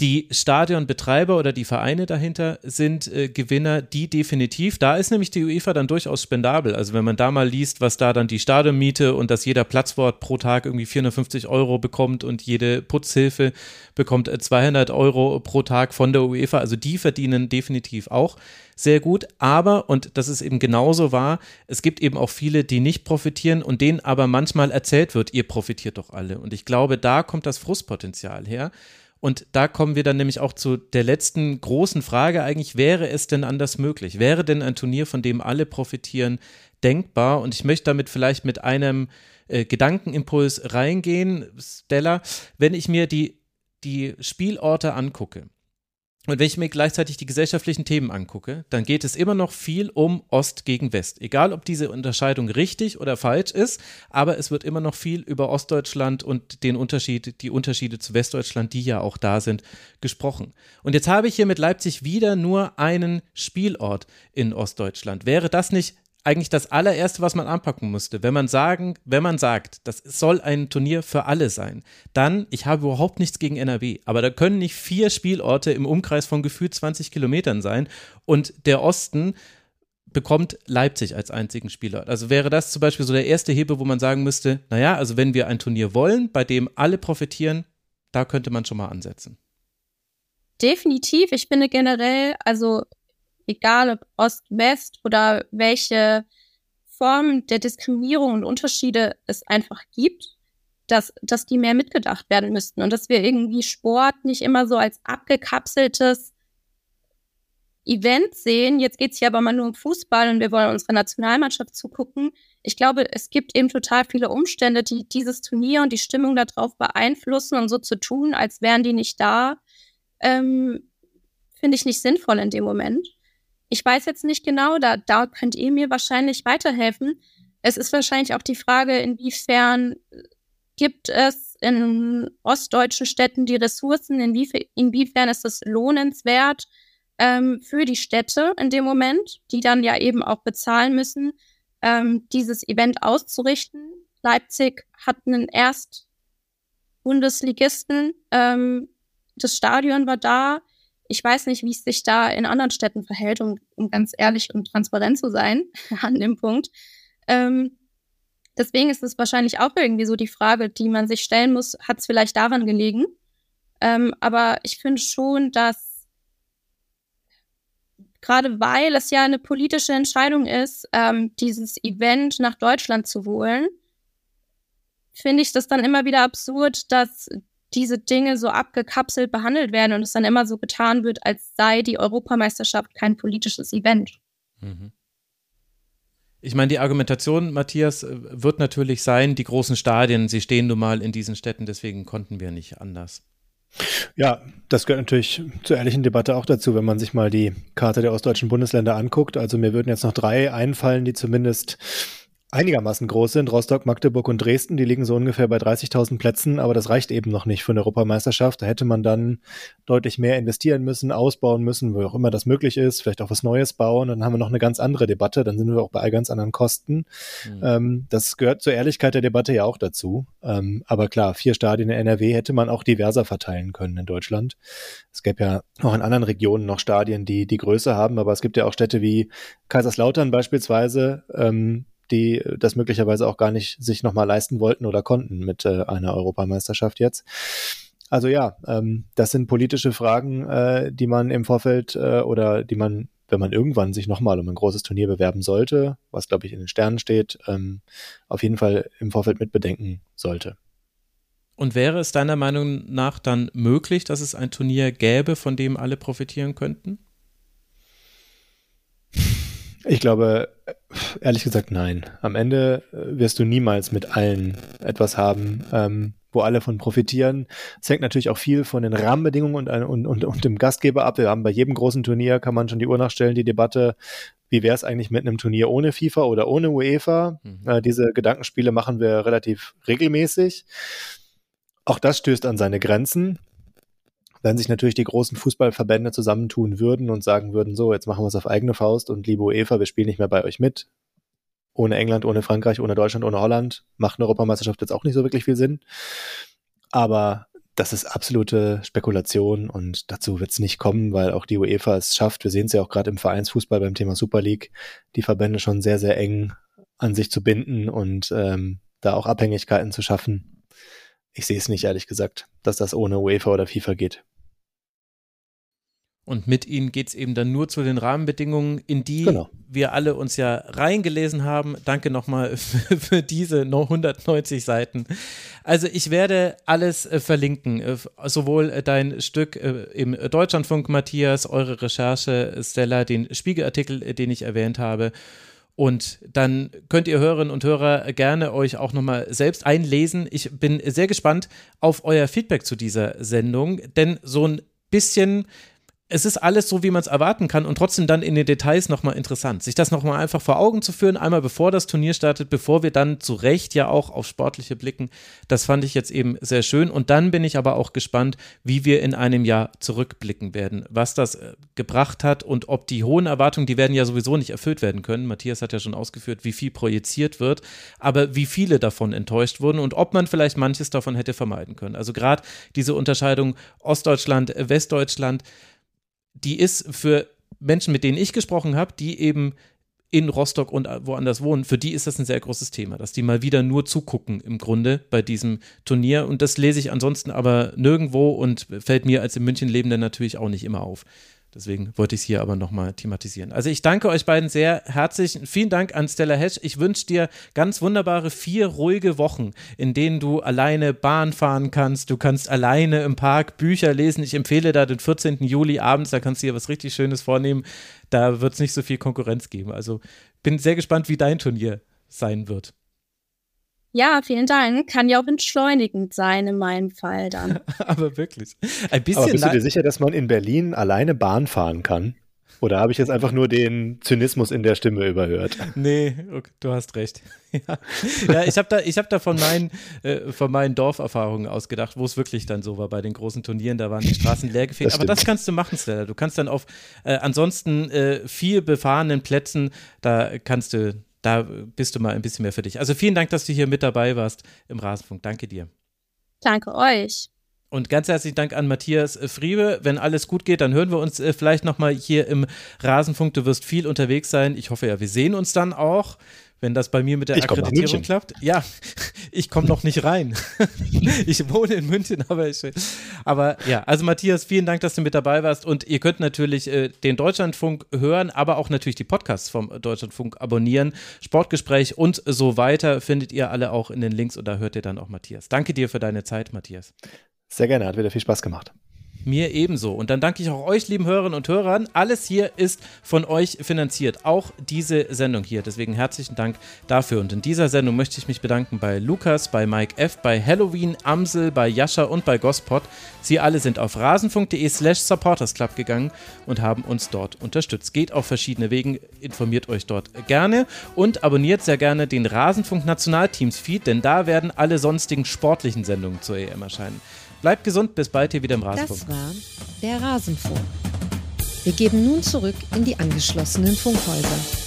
Die Stadionbetreiber oder die Vereine dahinter sind äh, Gewinner, die definitiv, da ist nämlich die UEFA dann durchaus spendabel. Also wenn man da mal liest, was da dann die Stadionmiete und dass jeder Platzwart pro Tag irgendwie vierhundertfünfzig Euro bekommt und jede Putzhilfe bekommt äh, zweihundert Euro pro Tag von der UEFA, also die verdienen definitiv auch sehr gut. Aber, und das ist eben genauso wahr, es gibt eben auch viele, die nicht profitieren und denen aber manchmal erzählt wird, ihr profitiert doch alle. Und ich glaube, da kommt das Frustpotenzial her. Und da kommen wir dann nämlich auch zu der letzten großen Frage eigentlich, wäre es denn anders möglich? Wäre denn ein Turnier, von dem alle profitieren, denkbar? Und ich möchte damit vielleicht mit einem äh, Gedankenimpuls reingehen, Stella, wenn ich mir die, die Spielorte angucke. Und wenn ich mir gleichzeitig die gesellschaftlichen Themen angucke, dann geht es immer noch viel um Ost gegen West. Egal, ob diese Unterscheidung richtig oder falsch ist, aber es wird immer noch viel über Ostdeutschland und den Unterschied, die Unterschiede zu Westdeutschland, die ja auch da sind, gesprochen. Und jetzt habe ich hier mit Leipzig wieder nur einen Spielort in Ostdeutschland. Wäre das nicht eigentlich das allererste, was man anpacken musste, wenn man sagen, wenn man sagt, das soll ein Turnier für alle sein, dann, ich habe überhaupt nichts gegen N R W, aber da können nicht vier Spielorte im Umkreis von gefühlt zwanzig Kilometern sein und der Osten bekommt Leipzig als einzigen Spielort. Also wäre das zum Beispiel so der erste Hebel, wo man sagen müsste, naja, also wenn wir ein Turnier wollen, bei dem alle profitieren, da könnte man schon mal ansetzen. Definitiv, ich finde generell, also egal ob Ost, West oder welche Formen der Diskriminierung und Unterschiede es einfach gibt, dass, dass die mehr mitgedacht werden müssten und dass wir irgendwie Sport nicht immer so als abgekapseltes Event sehen. Jetzt geht es hier aber mal nur um Fußball und wir wollen unserer Nationalmannschaft zugucken. Ich glaube, es gibt eben total viele Umstände, die dieses Turnier und die Stimmung darauf beeinflussen und so zu tun, als wären die nicht da, ähm, finde ich nicht sinnvoll in dem Moment. Ich weiß jetzt nicht genau, da, da könnt ihr mir wahrscheinlich weiterhelfen. Es ist wahrscheinlich auch die Frage, inwiefern gibt es in ostdeutschen Städten die Ressourcen, inwiefern, inwiefern ist es lohnenswert ähm, für die Städte in dem Moment, die dann ja eben auch bezahlen müssen, ähm, dieses Event auszurichten. Leipzig hat einen Erst-Bundesligisten, ähm, das Stadion war da. Ich weiß nicht, wie es sich da in anderen Städten verhält, um, um ganz ehrlich und transparent zu sein an dem Punkt. Ähm, deswegen ist es wahrscheinlich auch irgendwie so die Frage, die man sich stellen muss, hat es vielleicht daran gelegen? Ähm, aber ich finde schon, dass gerade weil es ja eine politische Entscheidung ist, ähm, dieses Event nach Deutschland zu holen, finde ich das dann immer wieder absurd, dass diese Dinge so abgekapselt behandelt werden und es dann immer so getan wird, als sei die Europameisterschaft kein politisches Event. Mhm. Ich meine, die Argumentation, Matthias, wird natürlich sein, die großen Stadien, sie stehen nun mal in diesen Städten, deswegen konnten wir nicht anders. Ja, das gehört natürlich zur ehrlichen Debatte auch dazu, wenn man sich mal die Karte der ostdeutschen Bundesländer anguckt. Also mir würden jetzt noch drei einfallen, die zumindest einigermaßen groß sind. Rostock, Magdeburg und Dresden, die liegen so ungefähr bei dreißigtausend Plätzen, aber das reicht eben noch nicht für eine Europameisterschaft. Da hätte man dann deutlich mehr investieren müssen, ausbauen müssen, wo auch immer das möglich ist, vielleicht auch was Neues bauen. Dann haben wir noch eine ganz andere Debatte, dann sind wir auch bei ganz anderen Kosten. Mhm. Ähm, das gehört zur Ehrlichkeit der Debatte ja auch dazu. Ähm, aber klar, vier Stadien in N R W hätte man auch diverser verteilen können in Deutschland. Es gäbe ja auch in anderen Regionen noch Stadien, die die Größe haben, aber es gibt ja auch Städte wie Kaiserslautern beispielsweise, ähm, die das möglicherweise auch gar nicht sich nochmal leisten wollten oder konnten mit äh, einer Europameisterschaft jetzt. Also ja, ähm, das sind politische Fragen, äh, die man im Vorfeld äh, oder die man, wenn man irgendwann sich nochmal um ein großes Turnier bewerben sollte, was glaube ich in den Sternen steht, ähm, auf jeden Fall im Vorfeld mitbedenken sollte. Und wäre es deiner Meinung nach dann möglich, dass es ein Turnier gäbe, von dem alle profitieren könnten? Ich glaube, ehrlich gesagt, nein. Am Ende wirst du niemals mit allen etwas haben, ähm, wo alle von profitieren. Es hängt natürlich auch viel von den Rahmenbedingungen und, und, und, und dem Gastgeber ab. Wir haben bei jedem großen Turnier, kann man schon die Uhr nachstellen, die Debatte, wie wäre es eigentlich mit einem Turnier ohne FIFA oder ohne UEFA? Mhm. Äh, diese Gedankenspiele machen wir relativ regelmäßig. Auch das stößt an seine Grenzen. Wenn sich natürlich die großen Fußballverbände zusammentun würden und sagen würden, so, jetzt machen wir es auf eigene Faust und liebe UEFA, wir spielen nicht mehr bei euch mit. Ohne England, ohne Frankreich, ohne Deutschland, ohne Holland macht eine Europameisterschaft jetzt auch nicht so wirklich viel Sinn. Aber das ist absolute Spekulation und dazu wird es nicht kommen, weil auch die UEFA es schafft. Wir sehen es ja auch gerade im Vereinsfußball beim Thema Super League, die Verbände schon sehr, sehr eng an sich zu binden und ähm, da auch Abhängigkeiten zu schaffen. Ich sehe es nicht, ehrlich gesagt, dass das ohne UEFA oder FIFA geht. Und mit ihnen geht es eben dann nur zu den Rahmenbedingungen, in die genau. wir alle uns ja reingelesen haben. Danke nochmal für, für diese hundertneunzig Seiten. Also ich werde alles äh, verlinken, äh, sowohl äh, dein Stück äh, im Deutschlandfunk, Matthias, eure Recherche, Stella, den Spiegelartikel, äh, den ich erwähnt habe. Und dann könnt ihr Hörerinnen und Hörer gerne euch auch nochmal selbst einlesen. Ich bin sehr gespannt auf euer Feedback zu dieser Sendung, denn so ein bisschen... Es ist alles so, wie man es erwarten kann und trotzdem dann in den Details nochmal interessant. Sich das nochmal einfach vor Augen zu führen, einmal bevor das Turnier startet, bevor wir dann zu Recht ja auch auf Sportliche blicken, das fand ich jetzt eben sehr schön. Und dann bin ich aber auch gespannt, wie wir in einem Jahr zurückblicken werden, was das äh, gebracht hat und ob die hohen Erwartungen, die werden ja sowieso nicht erfüllt werden können. Matthias hat ja schon ausgeführt, wie viel projiziert wird, aber wie viele davon enttäuscht wurden und ob man vielleicht manches davon hätte vermeiden können. Also gerade diese Unterscheidung Ostdeutschland, Westdeutschland, die ist für Menschen, mit denen ich gesprochen habe, die eben in Rostock und woanders wohnen, für die ist das ein sehr großes Thema, dass die mal wieder nur zugucken im Grunde bei diesem Turnier und das lese ich ansonsten aber nirgendwo und fällt mir als in München Lebender natürlich auch nicht immer auf. Deswegen wollte ich es hier aber nochmal thematisieren. Also ich danke euch beiden sehr herzlich. Vielen Dank an Stella Hesch. Ich wünsche dir ganz wunderbare vier ruhige Wochen, in denen du alleine Bahn fahren kannst. Du kannst alleine im Park Bücher lesen. Ich empfehle da den vierzehnten Juli abends, da kannst du dir was richtig Schönes vornehmen. Da wird es nicht so viel Konkurrenz geben. Also bin sehr gespannt, wie dein Turnier sein wird. Ja, vielen Dank. Kann ja auch entschleunigend sein in meinem Fall dann. Aber wirklich. Ein bisschen. Aber bist du dir sicher, dass man in Berlin alleine Bahn fahren kann? Oder habe ich jetzt einfach nur den Zynismus in der Stimme überhört? Nee, okay, du hast recht. Ja, ja ich habe da, ich hab da von, meinen, äh, von meinen Dorferfahrungen ausgedacht, wo es wirklich dann so war bei den großen Turnieren, da waren die Straßen leergefegt. Das Aber das kannst du machen, Stella. Du kannst dann auf äh, ansonsten äh, viel befahrenen Plätzen, da kannst du Da bist du mal ein bisschen mehr für dich. Also vielen Dank, dass du hier mit dabei warst im Rasenfunk. Danke dir. Danke euch. Und ganz herzlichen Dank an Matthias Friebe. Wenn alles gut geht, dann hören wir uns vielleicht nochmal hier im Rasenfunk. Du wirst viel unterwegs sein. Ich hoffe ja, wir sehen uns dann auch, wenn das bei mir mit der ich Akkreditierung klappt. Ja, ich komme noch nicht rein. Ich wohne in München, aber ich aber ja, also Matthias, vielen Dank, dass du mit dabei warst und ihr könnt natürlich äh, den Deutschlandfunk hören, aber auch natürlich die Podcasts vom Deutschlandfunk abonnieren. Sportgespräch und so weiter findet ihr alle auch in den Links und da hört ihr dann auch Matthias. Danke dir für deine Zeit, Matthias. Sehr gerne, hat wieder viel Spaß gemacht. Mir ebenso. Und dann danke ich auch euch, lieben Hörerinnen und Hörern. Alles hier ist von euch finanziert, auch diese Sendung hier. Deswegen herzlichen Dank dafür. Und in dieser Sendung möchte ich mich bedanken bei Lukas, bei Mike F., bei Halloween, Amsel, bei Jascha und bei Gospot. Sie alle sind auf rasenfunk.de slash supportersclub gegangen und haben uns dort unterstützt. Geht auf verschiedene Wegen, informiert euch dort gerne und abonniert sehr gerne den Rasenfunk-Nationalteams-Feed, denn da werden alle sonstigen sportlichen Sendungen zur E M erscheinen. Bleibt gesund, bis bald hier wieder im Rasenfunk. Das war der Rasenfunk. Wir geben nun zurück in die angeschlossenen Funkhäuser.